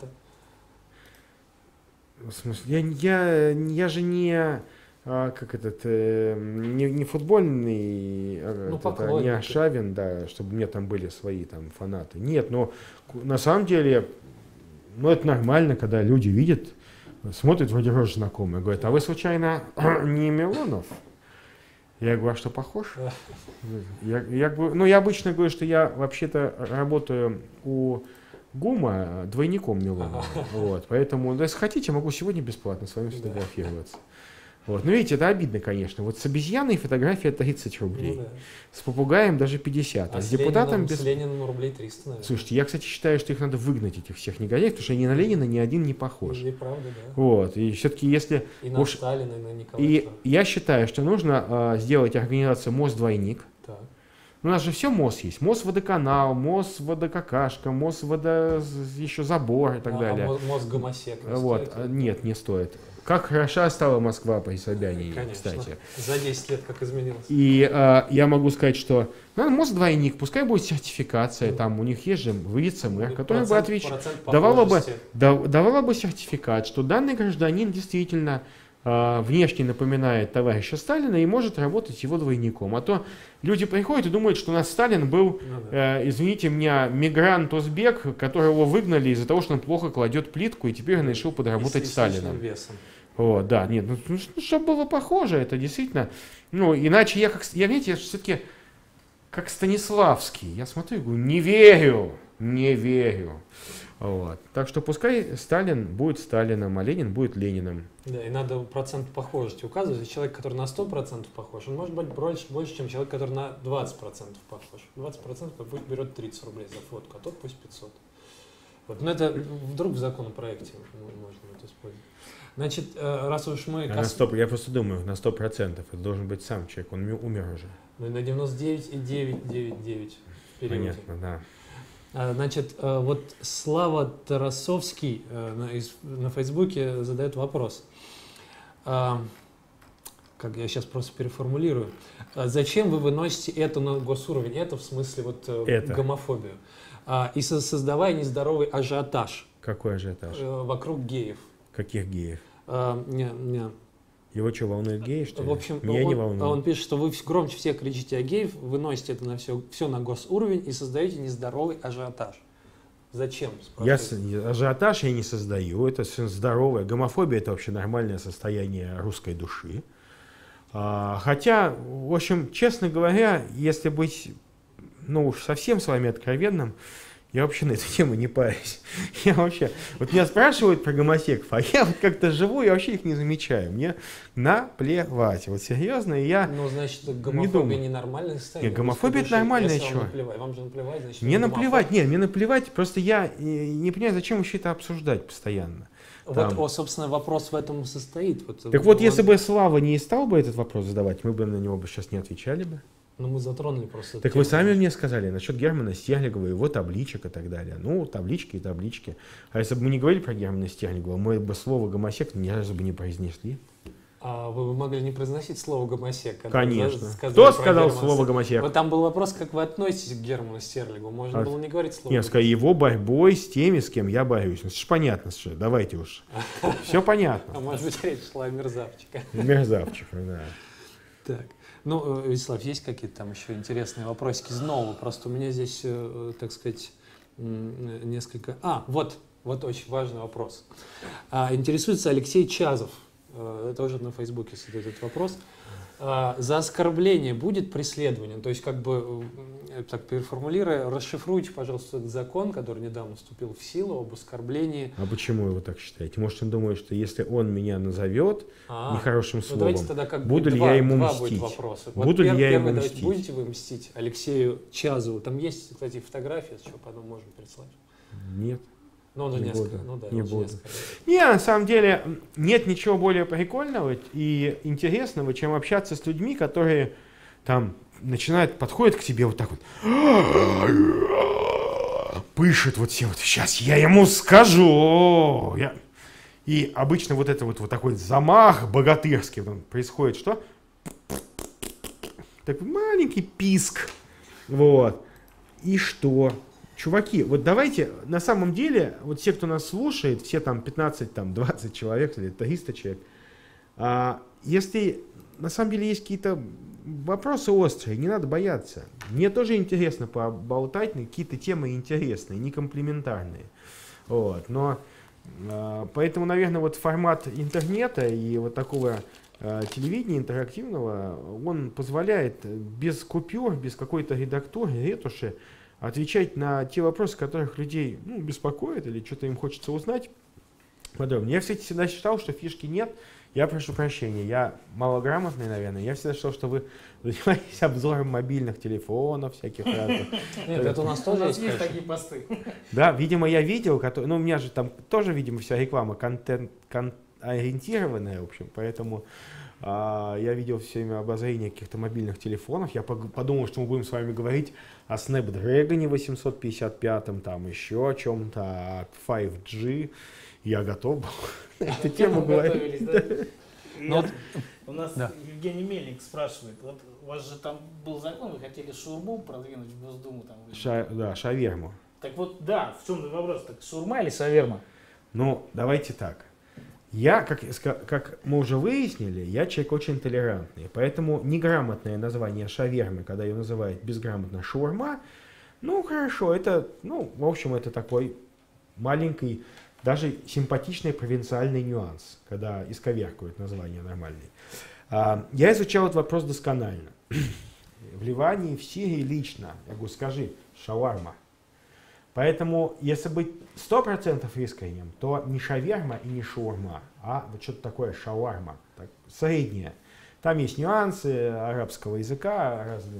В смысле, я, я, я же не, а, как этот, э, не, не футбольный, а, Ну, этот, а, поклонники. не Аршавин, да, чтобы у меня там были свои там фанаты. Нет, но ку- на самом деле, ну это нормально, когда люди видят, смотрят, вроде рожа знакомая, говорят, а вы случайно не Милонов? Я говорю, а что, похож? Да. Я, я говорю, ну, я обычно говорю, что я вообще-то работаю у ГУМа двойником Милонова. Вот, поэтому, ну, если хотите, могу сегодня бесплатно с вами Да. сфотографироваться. Вот. Ну, видите, это обидно, конечно. Вот с обезьяной фотография тридцать Ну, рублей, да. с попугаем даже пятьдесят, а, А с с депутатом Лениным, без... с Лениным рублей триста, наверное. Слушайте, я, кстати, считаю, что их надо выгнать, этих всех негодяев, потому что они на Ленина ни один не похож. И правда, да. Вот, и все-таки если... И на Уж- Сталина, и на Николая И второго. я считаю, что нужно а, сделать организацию МОЗ-двойник. Так. У нас же все МОЗ есть. МОЗ-водоканал, МОЗ-водокакашка, МОЗ-водо... еще забор и так А- далее. А мо- мозг гомосек не Вот, стоит? а, нет, не стоит. Как хороша стала Москва при Собянине, Конечно. кстати. За десять лет как изменилось. И а, я могу сказать, что ну, МОЗ-двойник, пускай будет сертификация, там у них есть же вице-мэр, который бы Процент- отвечал, процент давала бы, похожести. да- давала бы сертификат, что данный гражданин действительно э, внешне напоминает товарища Сталина и может работать его двойником. А то люди приходят и думают, что у нас Сталин был, Ну да. э, извините меня, мигрант-узбек, которого выгнали из-за того, что он плохо кладет плитку, и теперь он решил И подработать с Сталином. лишним весом. О, да, нет, ну, ну, чтобы было похоже, это действительно, ну, иначе я как, я, видите, я все-таки как Станиславский, я смотрю и говорю, не верю, не верю. Вот. Так что пускай Сталин будет Сталином, а Ленин будет Лениным. Да, и надо процент похожести указывать. Если человек, который на сто процентов похож, он может быть больше, больше, чем человек, который на двадцать процентов похож. двадцать процентов пусть берет тридцать рублей за фотку, а тот пусть пятьсот. Вот. Но это вдруг в законопроекте можно это использовать. Значит, раз уж мы... А на сто, я просто думаю, на сто процентов это должен быть сам человек, он умер уже. Ну, на девяносто девять и девять девять девять в периоде. Понятно, да. Значит, вот Слава Тарасовский на, на Фейсбуке задает вопрос. Как я сейчас просто переформулирую. Зачем вы выносите это на госуровень? Это в смысле вот это. гомофобию. И создавая нездоровый ажиотаж. Какой ажиотаж? Вокруг геев. Каких геев? А, не, не. Его что, волнует геи, что ли? В общем, Меня он, не волнует. он пишет, что вы громче все кричите о геев, выносите это на все, все на госуровень и создаете нездоровый ажиотаж. Зачем? Я, ажиотаж я не создаю, это здоровое. Гомофобия — это вообще нормальное состояние русской души. А, хотя, в общем, честно говоря, если быть, ну уж совсем с вами откровенным, я вообще на эту тему не парюсь. Я вообще, вот меня спрашивают про гомосеков, а я вот как-то живу, я вообще их не замечаю. Мне наплевать. Вот серьезно, и я Ну, значит, не гомофобия думаю. ненормальное состояние. Нет, гомофобия — это нормальное Если чего. вам наплевать, вам же наплевать, значит, Мне вы наплевать, гомофоб. нет, мне наплевать, просто я э, не понимаю, зачем вообще это обсуждать постоянно. Вот, Там. о, собственно, вопрос в этом состоит. Вот, Так вот, он- если бы Слава не стал бы этот вопрос задавать, мы бы на него бы сейчас не отвечали бы. Ну, мы затронули просто. Так эту вы тему. сами мне сказали насчет Германа Стерлигова, его табличек и так далее. Ну, таблички и таблички. А если бы мы не говорили про Германа Стерлигова, мы бы слово гомосек ни разу бы не произнесли. А вы бы могли не произносить слово гомосек? когда Конечно. вы сказали Кто про сказал Германа слово Стерлигова? гомосек? Вот там был вопрос, как вы относитесь к Герману Стерлигу. Можно А, было не говорить слово. Нет, сказать, его борьбой с теми, с кем я борюсь. Ну, это ж понятно, что давайте уж. Все А понятно. может быть, речь шла о мерзавчика. Мерзавчика, да. Так. Ну, э, Вячеслав, есть какие-то там еще интересные вопросики из нового? Просто у меня здесь, э, так сказать, м, несколько... А, вот, вот очень важный вопрос. А, интересуется Алексей Чазов. Э, тоже на Фейсбуке задает этот вопрос. А, за оскорбление будет преследование? То есть, как бы, э, так переформулируя, расшифруйте, пожалуйста, этот закон, который недавно вступил в силу, об оскорблении. А почему вы так считаете? Может, он думает, что если он меня назовет А, нехорошим ну, словом, давайте тогда как бы буду ли два, я ему два мстить? будет вопроса. Буду ли пер- я первый, ему давайте, мстить? будете вы мстить Алексею Чазову? Там есть, кстати, фотография, что потом можем прислать. Нет. Но он же Не несколько, буду, ну да, не он же буду. несколько. Не, на самом деле нет ничего более прикольного и интересного, чем общаться с людьми, которые там начинают, подходят к тебе вот так вот, пышут вот все вот, сейчас я ему скажу. Я... И обычно вот это вот, вот такой замах богатырский там происходит, что? Такой маленький писк. Вот. И что? Чуваки, вот давайте, на самом деле, вот все, кто нас слушает, все там пятнадцать, там, двадцать человек или триста человек, а, если на самом деле есть какие-то вопросы острые, не надо бояться. Мне тоже интересно поболтать на какие-то темы интересные, не комплиментарные. Вот, но а, поэтому, наверное, вот формат интернета и вот такого а, телевидения интерактивного, он позволяет без купюр, без какой-то редактуры, ретуши, отвечать на те вопросы, которых людей ну, беспокоят или что-то им хочется узнать подробнее. Я, кстати, всегда считал, что фишки нет. Я прошу прощения, я малограмотный, наверное. Я всегда считал, что вы занимаетесь обзором мобильных телефонов всяких разных. Нет, это у нас У тоже нас есть, есть конечно. такие посты. Да, видимо, я видел, который, ну, у меня же там тоже, видимо, вся реклама контент-ориентированная, в общем, поэтому а, я видел все время обозрение каких-то мобильных телефонов. Я пог- подумал, что мы будем с вами говорить о Snapdragon восемьсот пятьдесят пять, там еще о чем-то, о пять джи. Я готов был на эту тему говорить. Готовились, да? Ну вот, У нас Да. Евгений Мельник спрашивает, вот у вас же там был закон, вы хотели шаурму продвинуть в Госдуму. Там, Ша- да, шаверму. Так вот, да, в чем вопрос? Так шаурма или шаверма? Ну, давайте так. Я, как, как мы уже выяснили, я человек очень толерантный, поэтому неграмотное название шавермы, когда ее называют безграмотно шаурма, ну хорошо, это, ну, в общем, это такой маленький, даже симпатичный провинциальный нюанс, когда исковеркают название нормальное. А, я изучал этот вопрос досконально. В Ливане, в Сирии лично, я говорю, скажи, шаварма. Поэтому, если быть сто процентов искренним, то не шаверма и не шаурма, а вот что-то такое шаварма, так, среднее. Там есть нюансы арабского языка разные.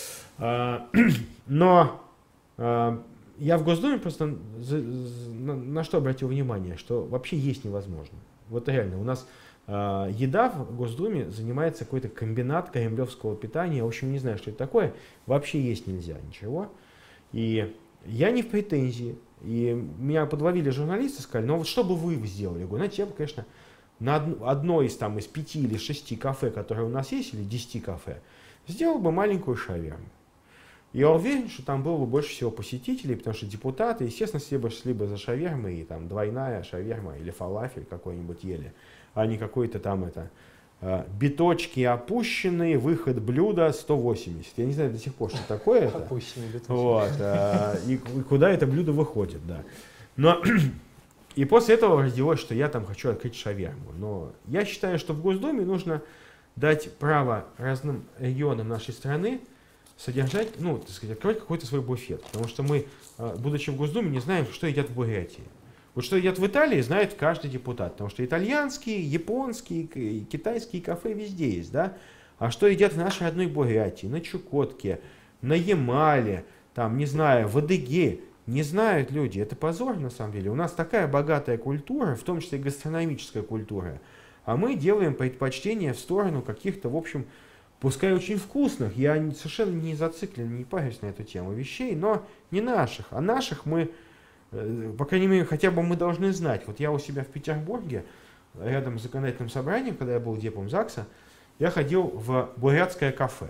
А, но а, я в Госдуме просто за, за, на, на что обратил внимание, что вообще есть невозможно. Вот реально, у нас а, еда в Госдуме занимается какой-то комбинат кремлевского питания. В общем, не знаю, что это такое. Вообще есть нельзя ничего. И я не в претензии. И меня подловили журналисты, сказали, ну вот что бы вы сделали? Я говорю, знаете, я бы, конечно, на одно из, там, из пяти или шести кафе, которые у нас есть, или десяти кафе, сделал бы маленькую шаверму. Я уверен, что там было бы больше всего посетителей, потому что депутаты, естественно, шли бы, шли бы за шавермой, и там двойная шаверма или фалафель какой-нибудь ели, а не какой-то там это... биточки опущенные, выход блюда сто восемьдесят. Я не знаю до сих пор, что такое это. Опущенные биточки. Вот, а, и, и куда это блюдо выходит, да. Но и после этого родилось, что я там хочу открыть шаверму. Но я считаю, что в Госдуме нужно дать право разным регионам нашей страны содержать, ну, так сказать, открыть какой-то свой буфет. Потому что мы, будучи в Госдуме, не знаем, что едят в Бурятии. Вот что едят в Италии, знает каждый депутат, потому что итальянские, японские, китайские кафе везде есть, да? А что едят в нашей родной Бурятии, на Чукотке, на Ямале, там, не знаю, в Адыгее, не знают люди. Это позор, на самом деле. У нас такая богатая культура, в том числе и гастрономическая культура, а мы делаем предпочтение в сторону каких-то, в общем, пускай очень вкусных, я совершенно не зациклен, не парюсь на эту тему вещей, но не наших, а наших мы... По крайней мере, хотя бы мы должны знать. Вот я у себя в Петербурге, рядом с законодательным собранием, когда я был депом ЗАГСа, я ходил в бурятское кафе.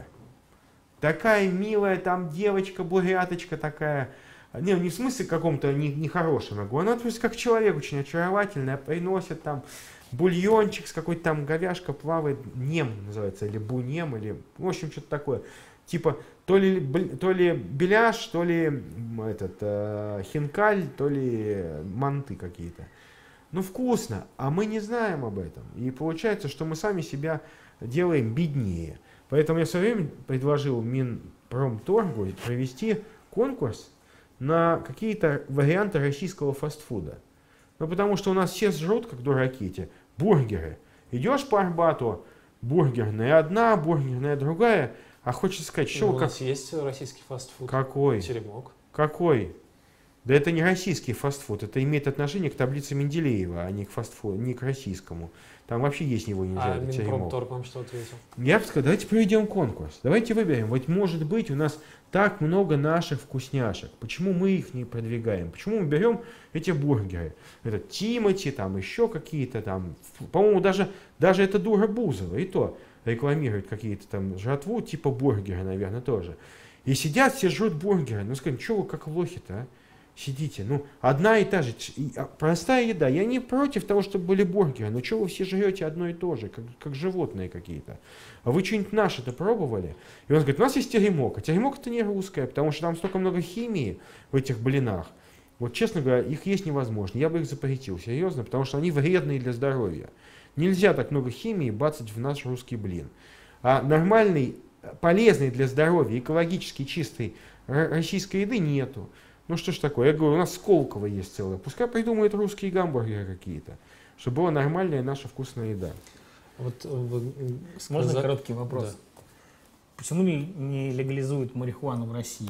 Такая милая там девочка, буряточка такая. Не, не в смысле каком-то нехорошем, я говорю, она просто как человек очень очаровательная, приносит там бульончик с какой-то там говяжка плавает, нем называется, или бунем, или, в общем, что-то такое. Типа, то ли, то ли беляш, то ли этот, э, хинкаль, то ли манты какие-то. Ну, вкусно, а мы не знаем об этом. И получается, что мы сами себя делаем беднее. Поэтому я в свое время предложил Минпромторгу провести конкурс на какие-то варианты российского фастфуда. Ну, потому что у нас все жрут, как дураки, эти бургеры. Идешь по Арбату, бургерная одна, бургерная другая. А хочется сказать, что... Ну, у как... нас есть российский фастфуд. Какой? Теремок. Какой? Да это не российский фастфуд, это имеет отношение к таблице Менделеева, а не к фастфуду, не к российскому. Там вообще есть него нельзя. А Минпромторг вам что ответил? Я бы сказал, давайте проведем конкурс, давайте выберем. Вот может быть у нас так много наших вкусняшек, почему мы их не продвигаем? Почему мы берем эти бургеры? Это Тимати, там еще какие-то там, по-моему, даже, даже это дура Бузова, и то рекламирует какие-то там жратву, типа бургеры, наверное, тоже. И сидят, все жрут бургеры. Ну, скажем, что вы как лохи-то, а? Сидите. Ну, одна и та же, простая еда. Я не против того, чтобы были бургеры, но что вы все жрете одно и то же, как, как животные какие-то? А вы что-нибудь наше-то пробовали? И он говорит, у нас есть теремок. А теремок это не русское, потому что там столько много химии в этих блинах. Вот, честно говоря, их есть невозможно. Я бы их запретил, серьезно, потому что они вредные для здоровья. Нельзя так много химии бацать в наш русский блин. А нормальной, полезной для здоровья, экологически чистой российской еды нету. Ну что ж такое, я говорю, у нас Сколково есть целое. Пускай придумают русские гамбургеры какие-то, чтобы была нормальная наша вкусная еда. Вот, вы Можно сказали... короткий вопрос? Да. Почему не, не легализуют марихуану в России?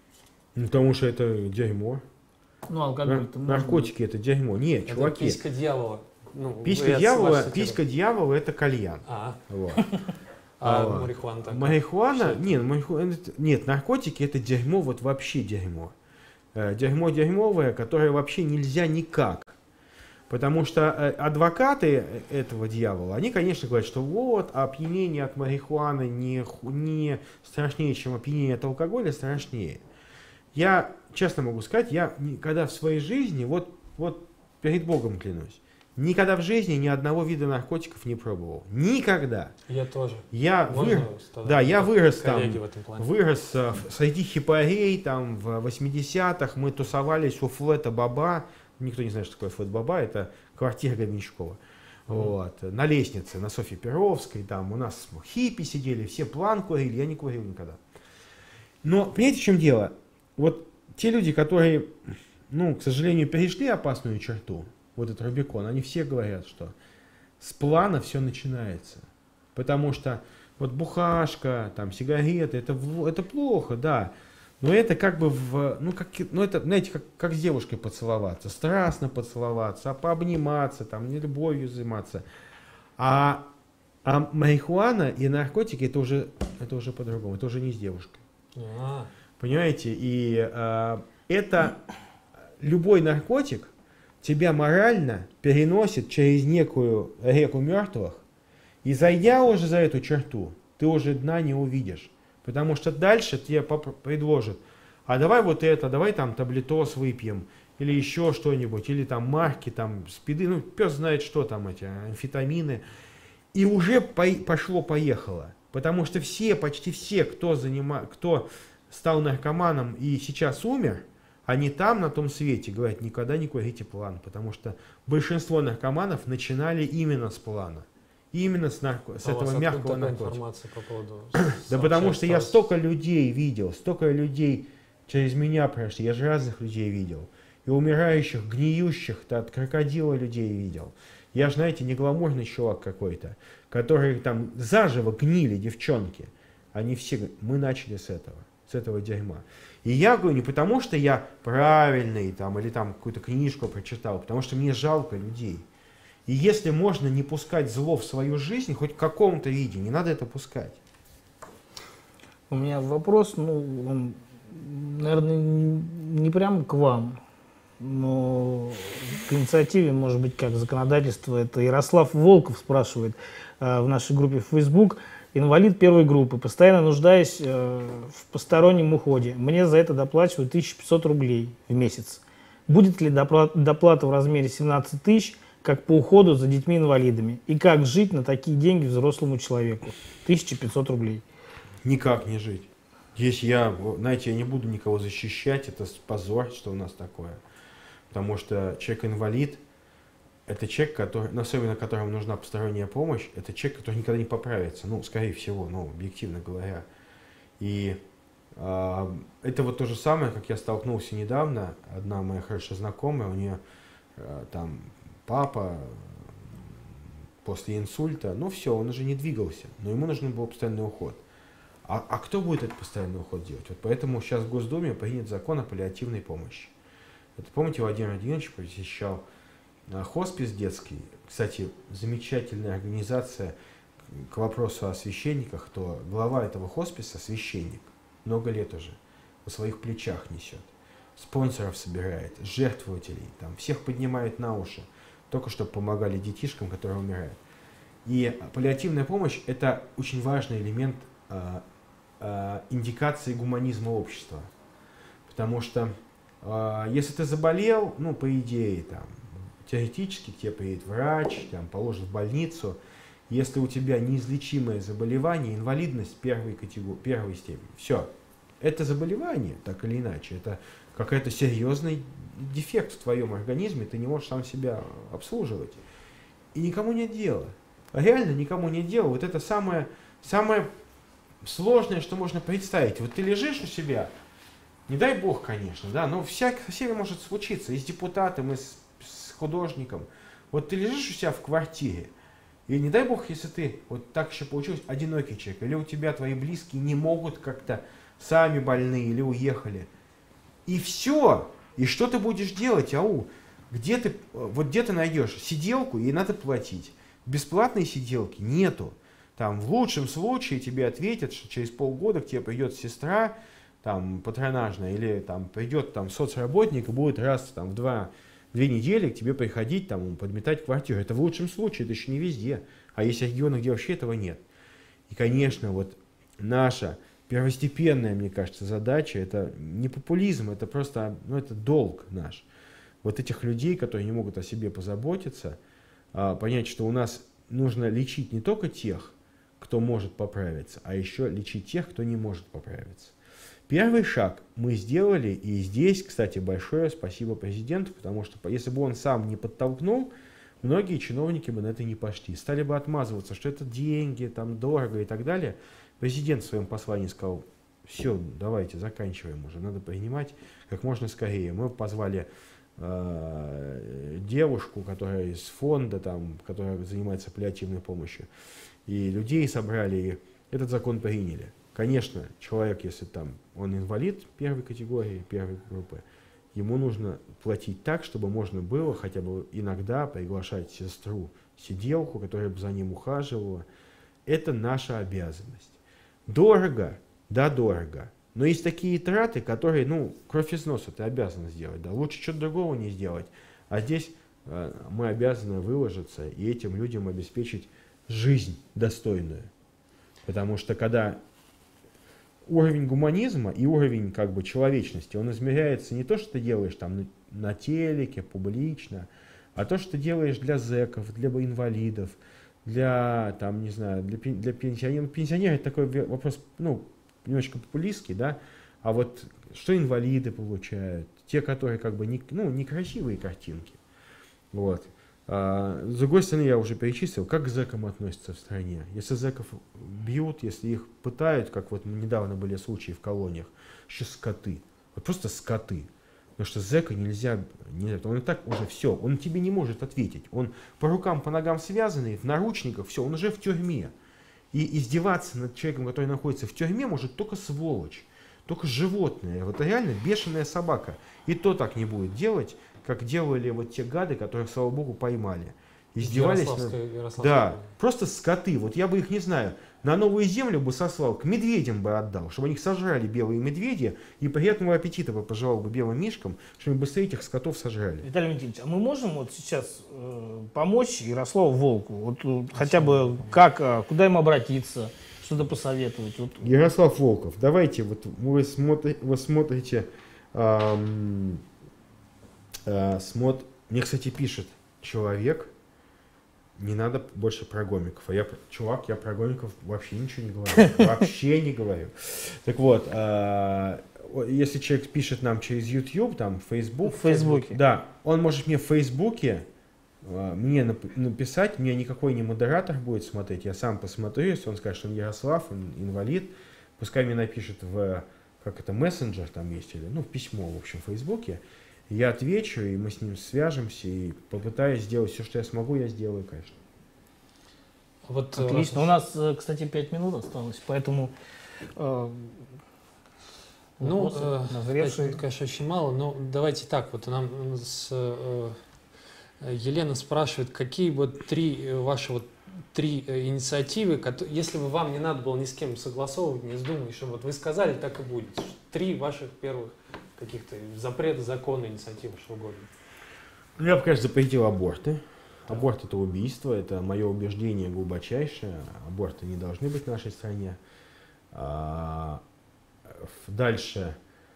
Ну, потому что это дерьмо. Ну, алкоголь. Нар- наркотики это дерьмо. Нет, это чуваки. Писька дьявола. Ну, писька дьявола, писька дьявола это кальян. А, вот. а, а марихуана так? Марихуана, нет, марихуана, нет, наркотики это дерьмо, вот вообще дерьмо. Дерьмо дерьмовое, которое вообще нельзя никак. Потому что адвокаты этого дьявола, они, конечно, говорят, что вот, опьянение от марихуаны не, не страшнее, чем опьянение от алкоголя, страшнее. Я честно могу сказать, я никогда в своей жизни, вот, вот перед Богом клянусь, Никогда в жизни ни одного вида наркотиков не пробовал. Никогда. Я тоже. Я, Можно вы... сказать, да, я вырос там, коллеги в этом плане? вырос э, в- среди хипарей, там в восьмидесятых мы тусовались у Флета Баба. Никто не знает, что такое Флет Баба, это квартира Гребенщикова. Вот, на лестнице, на Софье Перовской, там у нас хиппи сидели, все план курили, я не курил никогда. Но, понимаете, в чем дело? Вот те люди, которые, ну, к сожалению, перешли опасную черту, вот этот Рубикон, они все говорят, что с плана все начинается. Потому что вот бухашка, там, сигареты, это, в- это плохо, да. Но это как бы в, ну, как, ну это, знаете, как, как с девушкой поцеловаться, страстно поцеловаться, а пообниматься, там, не любовью заниматься. А, а марихуана и наркотики это уже, это уже по-другому, это уже не с девушкой. А, Понимаете? И а, это любой наркотик тебя морально переносит через некую реку мертвых, и зайдя уже за эту черту, ты уже дна не увидишь. Потому что дальше тебе поп- предложат, а давай вот это, давай там таблетос выпьем, или еще что-нибудь, или там марки, там спиды, ну пес знает, что там эти, амфетамины. И уже по- пошло-поехало. Потому что все, почти все, кто, занима, кто стал наркоманом и сейчас умер, они там, на том свете, говорят, никогда не курите план. Потому что большинство наркоманов начинали именно с плана. Именно с, нарко... с а у вас этого откуда мягкого такая наркотика. информация по поводу Да потому что я сообщества? столько людей видел, столько людей через меня прошли, я же разных людей видел. И умирающих, гниющих, да, от крокодила людей видел. Я же, знаете, не гламурный чувак какой-то, который там заживо гнили девчонки. Они все говорят, мы начали с этого, с этого дерьма. И я говорю не потому, что я правильный там, или там какую-то книжку прочитал, потому что мне жалко людей. И если можно не пускать зло в свою жизнь, хоть в каком-то виде, не надо это пускать. У меня вопрос, ну, он, наверное, не не прям к вам, но к инициативе, может быть, как законодательство. Это Ярослав Волков спрашивает э, в нашей группе в Facebook. Инвалид первой группы, постоянно нуждаясь э, в постороннем уходе. Мне за это доплачивают тысячу пятьсот рублей в месяц. Будет ли допла- доплата в размере семнадцать тысяч, как по уходу за детьми-инвалидами? И как жить на такие деньги взрослому человеку? тысяча пятьсот рублей. Никак не жить. Здесь я, знаете, я не буду никого защищать, это позор, что у нас такое. Потому что человек-инвалид, это человек, который, ну, особенно которому нужна посторонняя помощь, это человек, который никогда не поправится, ну, скорее всего, ну, объективно говоря. И э, это вот то же самое, как я столкнулся недавно, одна моя хорошая знакомая, у нее э, там папа после инсульта, ну все, он уже не двигался, но ему нужен был постоянный уход. А, а кто будет этот постоянный уход делать? Вот поэтому сейчас в Госдуме принят закон о паллиативной помощи. Это, помните, Владимир Владимирович посещал а, хоспис детский. Кстати, замечательная организация к вопросу о священниках, то глава этого хосписа священник, много лет уже, на своих плечах несет. Спонсоров собирает, жертвователей, там, всех поднимает на уши, только чтобы помогали детишкам, которые умирают. И паллиативная помощь – это очень важный элемент а, а, индикации гуманизма общества. Потому что а, если ты заболел, ну, по идее, там, теоретически к тебе приедет врач, там, положит в больницу. Если у тебя неизлечимое заболевание, инвалидность первой категории, первой степени, все. Это заболевание, так или иначе, это какой-то серьезный дефект в твоем организме, ты не можешь сам себя обслуживать. И никому нет дела. Реально никому нет дела. Вот это самое, самое сложное, что можно представить. Вот ты лежишь у себя, не дай бог, конечно, да, но всяк, со всеми может случиться, и с депутатом, и с, с художником. Вот ты лежишь у себя в квартире, и не дай бог, если ты, вот так еще получилось, одинокий человек, или у тебя твои близкие не могут как-то, сами больные или уехали. И все. И что ты будешь делать, ау? Где ты, вот где ты найдешь сиделку, ей надо платить. Бесплатной сиделки нету. Там в лучшем случае тебе ответят, что через полгода к тебе придет сестра, там, патронажная, или там придет там соцработник и будет раз там, в два, две недели к тебе приходить, там, подметать квартиру. Это в лучшем случае, это еще не везде. А есть регионы, где вообще этого нет. И, конечно, вот наша первостепенная, мне кажется, задача, это не популизм, это просто, ну, это долг наш. Вот этих людей, которые не могут о себе позаботиться, а, понять, что у нас нужно лечить не только тех, кто может поправиться, а еще лечить тех, кто не может поправиться. Первый шаг мы сделали, и здесь, кстати, большое спасибо президенту, потому что если бы он сам не подтолкнул, многие чиновники бы на это не пошли. Стали бы отмазываться, что это деньги, там дорого и так далее. Президент в своем послании сказал: все, давайте, заканчиваем уже, надо принимать как можно скорее. Мы позвали э, девушку, которая из фонда, там, которая занимается паллиативной помощью, и людей собрали, и этот закон приняли. Конечно, человек, если там он инвалид первой категории, первой группы, ему нужно платить так, чтобы можно было хотя бы иногда приглашать сестру, сиделку, которая бы за ним ухаживала. Это наша обязанность. Дорого, да, дорого. Но есть такие траты, которые, ну, кровь из носа ты обязан сделать. Да. Лучше что-то другого не сделать. А здесь э, мы обязаны выложиться и этим людям обеспечить жизнь достойную. Потому что когда уровень гуманизма и уровень как бы человечности, он измеряется не то, что ты делаешь там на, на телеке, публично, а то, что ты делаешь для зэков, для инвалидов, для, там, не знаю, для, для пенсионеров. Пенсионеры — это такой вопрос, ну, немножко популистский, да, а вот что инвалиды получают, те, которые как бы не, ну, некрасивые картинки, вот. А, с другой стороны, я уже перечислил, как к зэкам относятся в стране. Если зэков бьют, если их пытают, как вот недавно были случаи в колониях, еще скоты, вот просто скоты. Потому что зэка нельзя, нельзя, он и так уже все, он тебе не может ответить. Он по рукам, по ногам связанный, в наручниках, все, он уже в тюрьме. И издеваться над человеком, который находится в тюрьме, может только сволочь, только животное. Вот реально бешеная собака. И то так не будет делать, как делали вот те гады, которых, слава богу, поймали. Издевались. На... Да, просто скоты. Вот я бы их, не знаю, на новую землю бы сослал, к медведям бы отдал, чтобы они сожрали белые медведи, и приятного аппетита бы пожелал бы белым мишкам, чтобы быстрее этих скотов сожрали. Виталий Валентинович, а мы можем вот сейчас э, помочь Ярославу Волку? Вот, вот хотя бы как, э, куда ему обратиться, что-то посоветовать? Вот. Ярослав Волков, давайте, вот вы, смотри, вы смотрите, эм, э, смотр... мне, кстати, пишет человек, не надо больше про гомиков. А я, чувак, я про гомиков вообще ничего не говорю. Вообще не говорю. Так вот, если человек пишет нам через YouTube, там, Facebook. В Фейсбуке. Да, он может мне в Фейсбуке мне написать, мне никакой не модератор будет смотреть, я сам посмотрю, если он скажет, что он Ярослав, он инвалид, пускай мне напишет в, как это, мессенджер там есть, или, ну, в письмо, в общем, в Фейсбуке. Я отвечу, и мы с ним свяжемся, и попытаюсь сделать все, что я смогу, я сделаю, конечно. Вот, отлично. У нас, кстати, пять минут осталось, поэтому... Э, ну, э, пять минут, конечно, очень мало, но давайте так, вот нам с, э, Елена спрашивает, какие вот три ваши вот три инициативы, которые, если бы вам не надо было ни с кем согласовывать, не с Думой, что вот вы сказали, так и будет. Три ваших первых каких-то запреты, законы, инициативы, что угодно. Я бы, конечно, запретил аборты. Да. Аборт — это убийство, это мое убеждение глубочайшее. Аборты не должны быть в нашей стране. А, дальше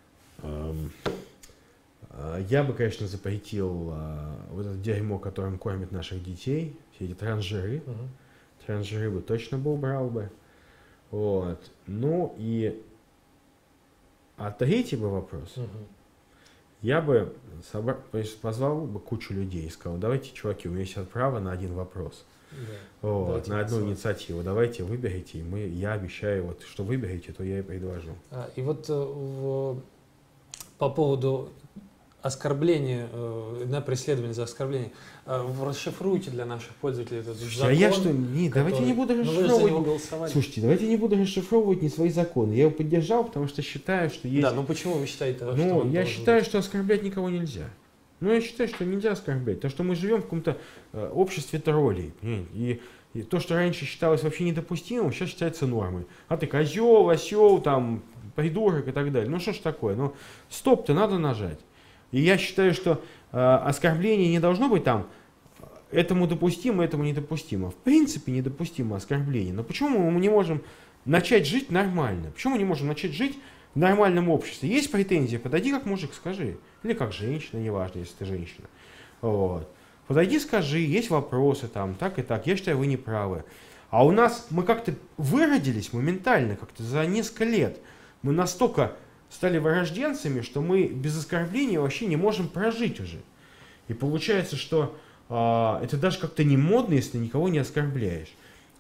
я бы, конечно, запретил вот это дерьмо, которым кормят наших детей, все эти трансжиры. Угу. Трансжиры бы точно бы убрал бы. Вот. Ну и А третий бы вопрос. Угу. Я бы собрал, позвал бы кучу людей и сказал, давайте, чуваки, у меня сейчас право на один вопрос. Да. Вот, на одну инициативу. Давайте выберите, и мы, я обещаю, вот, что выберете, то я и предложу. А, и вот в, по поводу оскорбления, э, на преследование за оскорбление, э, расшифруйте для наших пользователей этот закон. А я что, не, который, давайте не буду расшифровывать. Слушайте, давайте не буду расшифровывать ни свои законы. Я его поддержал, потому что считаю, что есть... Да, ну почему вы считаете, что Ну, я считаю, быть? что оскорблять никого нельзя. Ну, я считаю, что нельзя оскорблять, потому что мы живем в каком-то э, обществе троллей. И, и то, что раньше считалось вообще недопустимым, сейчас считается нормой. А ты козел, осел, там, придурок и так далее. Ну, что ж такое? Ну, стоп-то надо нажать. И я считаю, что э, оскорбление не должно быть там, этому допустимо, этому недопустимо. В принципе, недопустимо оскорбление. Но почему мы не можем начать жить нормально? Почему мы не можем начать жить в нормальном обществе? Есть претензии, подойди как мужик, скажи. Или как женщина, неважно, если ты женщина. Вот. Подойди, скажи, есть вопросы там, так и так, я считаю, вы не правы. А у нас, мы как-то выродились моментально, как-то за несколько лет. Мы настолько стали вырожденцами, что мы без оскорбления вообще не можем прожить уже. И получается, что э, это даже как-то не модно, если никого не оскорбляешь.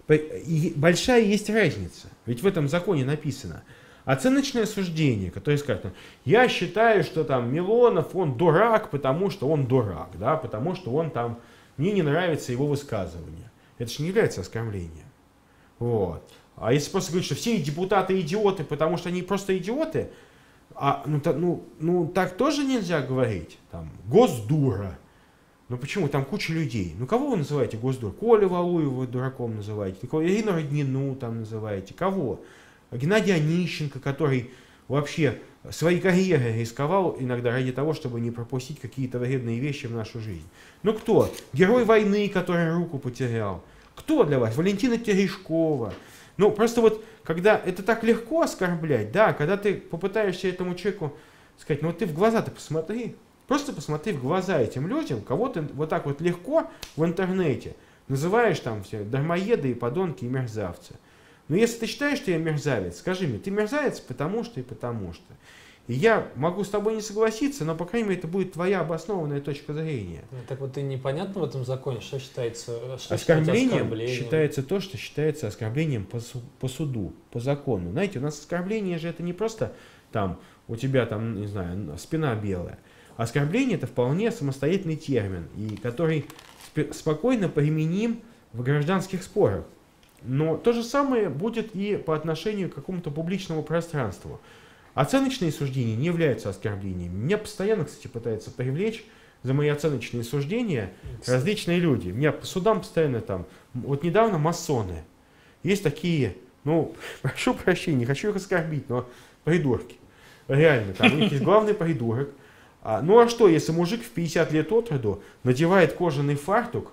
И большая есть разница. Ведь в этом законе написано. Оценочное суждение, которое скажет, я считаю, что там Милонов, он дурак, потому что он дурак, да, потому что он там, мне не нравится его высказывание. Это же не является оскорблением. Вот. А если просто говорить, что все депутаты идиоты, потому что они просто идиоты, а, ну, та, ну, ну так тоже нельзя говорить. Там, госдура. Ну почему? Там куча людей. Ну кого вы называете госдур? Колю Валуева дураком называете, Ирину Роднину там называете. Кого? Геннадия Онищенко, который вообще своей карьерой рисковал иногда ради того, чтобы не пропустить какие-то вредные вещи в нашу жизнь. Ну кто? Герой войны, который руку потерял. Кто для вас? Валентина Терешкова. Ну просто вот, когда это так легко оскорблять, да, когда ты попытаешься этому человеку сказать, ну вот ты в глаза-то посмотри, просто посмотри в глаза этим людям, кого ты вот так вот легко в интернете называешь там все дармоеды и подонки и мерзавцы. Но если ты считаешь, что я мерзавец, скажи мне, ты мерзавец потому что и потому что. И я могу с тобой не согласиться, но, по крайней мере, это будет твоя обоснованная точка зрения. Так вот и непонятно в этом законе, что считается что оскорблением? оскорблением? Считается то, что считается оскорблением по, по суду, по закону. Знаете, у нас оскорбление же это не просто там, у тебя там, не знаю, спина белая. Оскорбление это вполне самостоятельный термин, и который спокойно применим в гражданских спорах. Но то же самое будет и по отношению к какому-то публичному пространству. Оценочные суждения не являются оскорблениями. Меня постоянно, кстати, пытаются привлечь за мои оценочные суждения различные люди. Меня по судам постоянно там, вот недавно масоны. Есть такие, ну, прошу прощения, не хочу их оскорбить, но придурки. Реально, там у них есть главный придурок. А, ну а что, если мужик в пятьдесят лет от роду надевает кожаный фартук,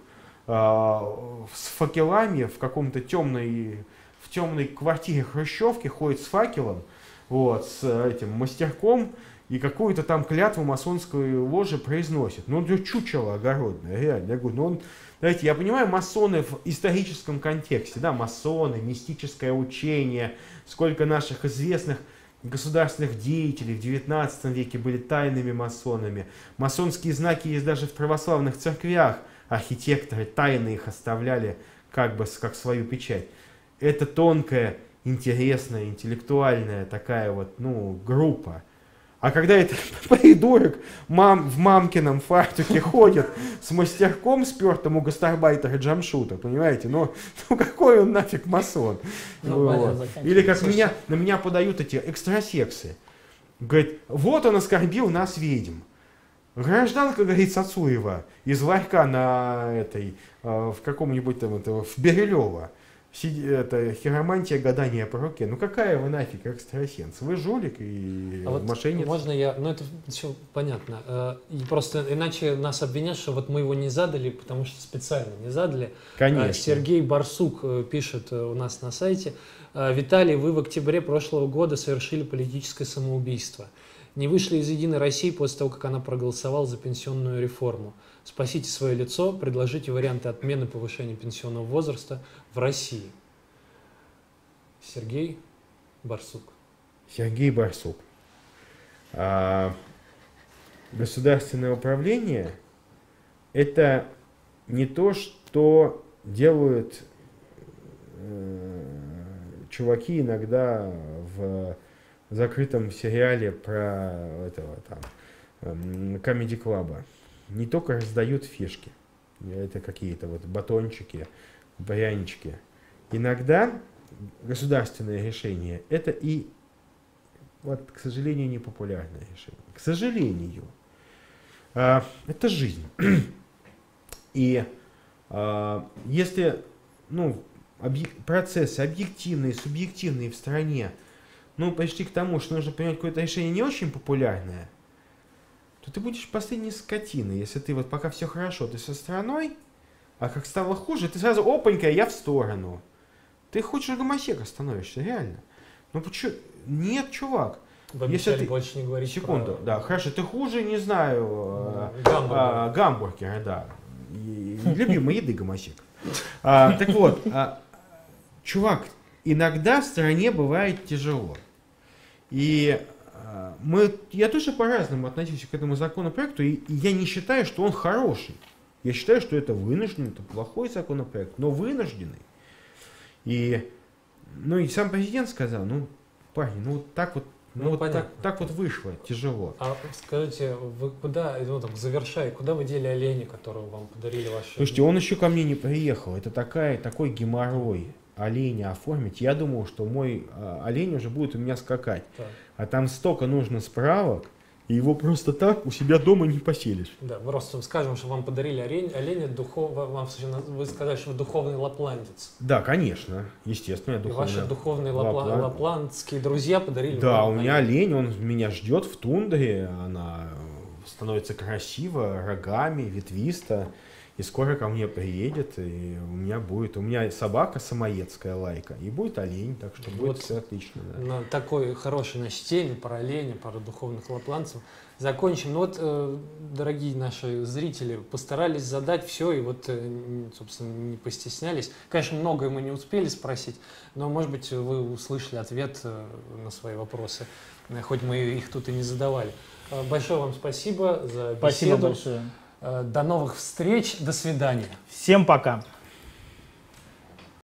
с факелами в каком-то темной, в темной квартире хрущевки ходит с факелом, вот, с этим мастерком и какую-то там клятву масонской ложи произносит. Ну, он же чучело огородное, реально. Я говорю, ну он, знаете, я понимаю масоны в историческом контексте, да, масоны, мистическое учение, сколько наших известных государственных деятелей в девятнадцатом веке были тайными масонами. Масонские знаки есть даже в православных церквях. Архитекторы тайно их оставляли как бы как свою печать. Это тонкая, интересная, интеллектуальная такая вот, ну, группа. А когда этот придурок мам, в мамкином фартуке ходит с мастерком спертым у гастарбайтера Джамшута, понимаете, ну, ну какой он нафиг масон. Ну, вот. Или как меня, на меня подают эти экстрасексы. Говорит, вот он оскорбил нас ведьм. Гражданка, говорит, Сацуева из ларька на этой, э, в каком-нибудь там, это, в Берилево. Это хиромантия, гадание по руке. Ну какая вы нафиг экстрасенс? Вы жулик и а вот мошенница. Можно я, ну это все понятно. И просто иначе нас обвинят, что вот мы его не задали, потому что специально не задали. Конечно. Сергей Барсук пишет у нас на сайте. Виталий, вы в октябре прошлого года совершили политическое самоубийство. Не вышли из «Единой России» после того, как она проголосовала за пенсионную реформу. Спасите свое лицо, предложите варианты отмены повышения пенсионного возраста в России. Сергей Барсук. Сергей Барсук. А, государственное управление – это не то, что делают э, чуваки иногда в закрытом сериале про этого там Comedy Club. Не только раздают фишки, это какие-то вот батончики, прянички. Иногда государственное решение это и, вот, к сожалению, непопулярное решение. К сожалению, это жизнь. И если, ну, процессы объективные, субъективные в стране, ну, почти к тому, что нужно принять какое-то решение не очень популярное, то ты будешь последней скотиной. Если ты вот пока все хорошо, ты со страной, а как стало хуже, ты сразу опанька, я в сторону. Ты хочешь гомосека становишься, реально. Ну почему? Нет, чувак. Вы если ты... больше не говорить секунду, про... да, хорошо, ты хуже, не знаю, Гамбургер. а, гамбургера, да. и любимой еды гомосек. А, так вот, а, чувак, иногда в стране бывает тяжело. И а, мы, я тоже по-разному относился к этому законопроекту, и, и я не считаю, что он хороший. Я считаю, что это вынужденный, это плохой законопроект, но вынужденный. И, ну и сам президент сказал, ну, парни, ну вот так вот, ну, Ну, вот понятно. так, так вот вышло, тяжело. А скажите, вы куда, ну так, завершая, куда вы дели оленя, которого вам подарили ваши... Слушайте, он еще ко мне не приехал. Это такая, такой геморрой оленя оформить. Я думал, что мой а, олень уже будет у меня скакать. Так. А там столько нужно справок, и его просто так у себя дома не поселишь. Да, просто скажем, что вам подарили олень, оленя, духов, вам, вы сказали, что вы духовный лапландец. Да, конечно. Естественно, я И духовный. ваши духовные лапла- лапланд. лапландские друзья подарили Да, вам у меня олень. олень, он меня ждет в тундре. Она становится красиво, рогами, ветвисто. И скоро ко мне приедет, и у меня будет, у меня собака самоедская, Лайка, и будет олень, так что будет Вот. все отлично. Да. На такой хорошей на теме про оленя, про духовных лапландцев закончим. Ну вот, э, дорогие наши зрители, постарались задать все, и вот, э, н- собственно, не постеснялись. Конечно, многое мы не успели спросить, но, может быть, вы услышали ответ э, на свои вопросы, э, хоть мы их тут и не задавали. Э, Большое вам спасибо за беседу. Спасибо большое. Э, До новых встреч, до свидания. Всем пока.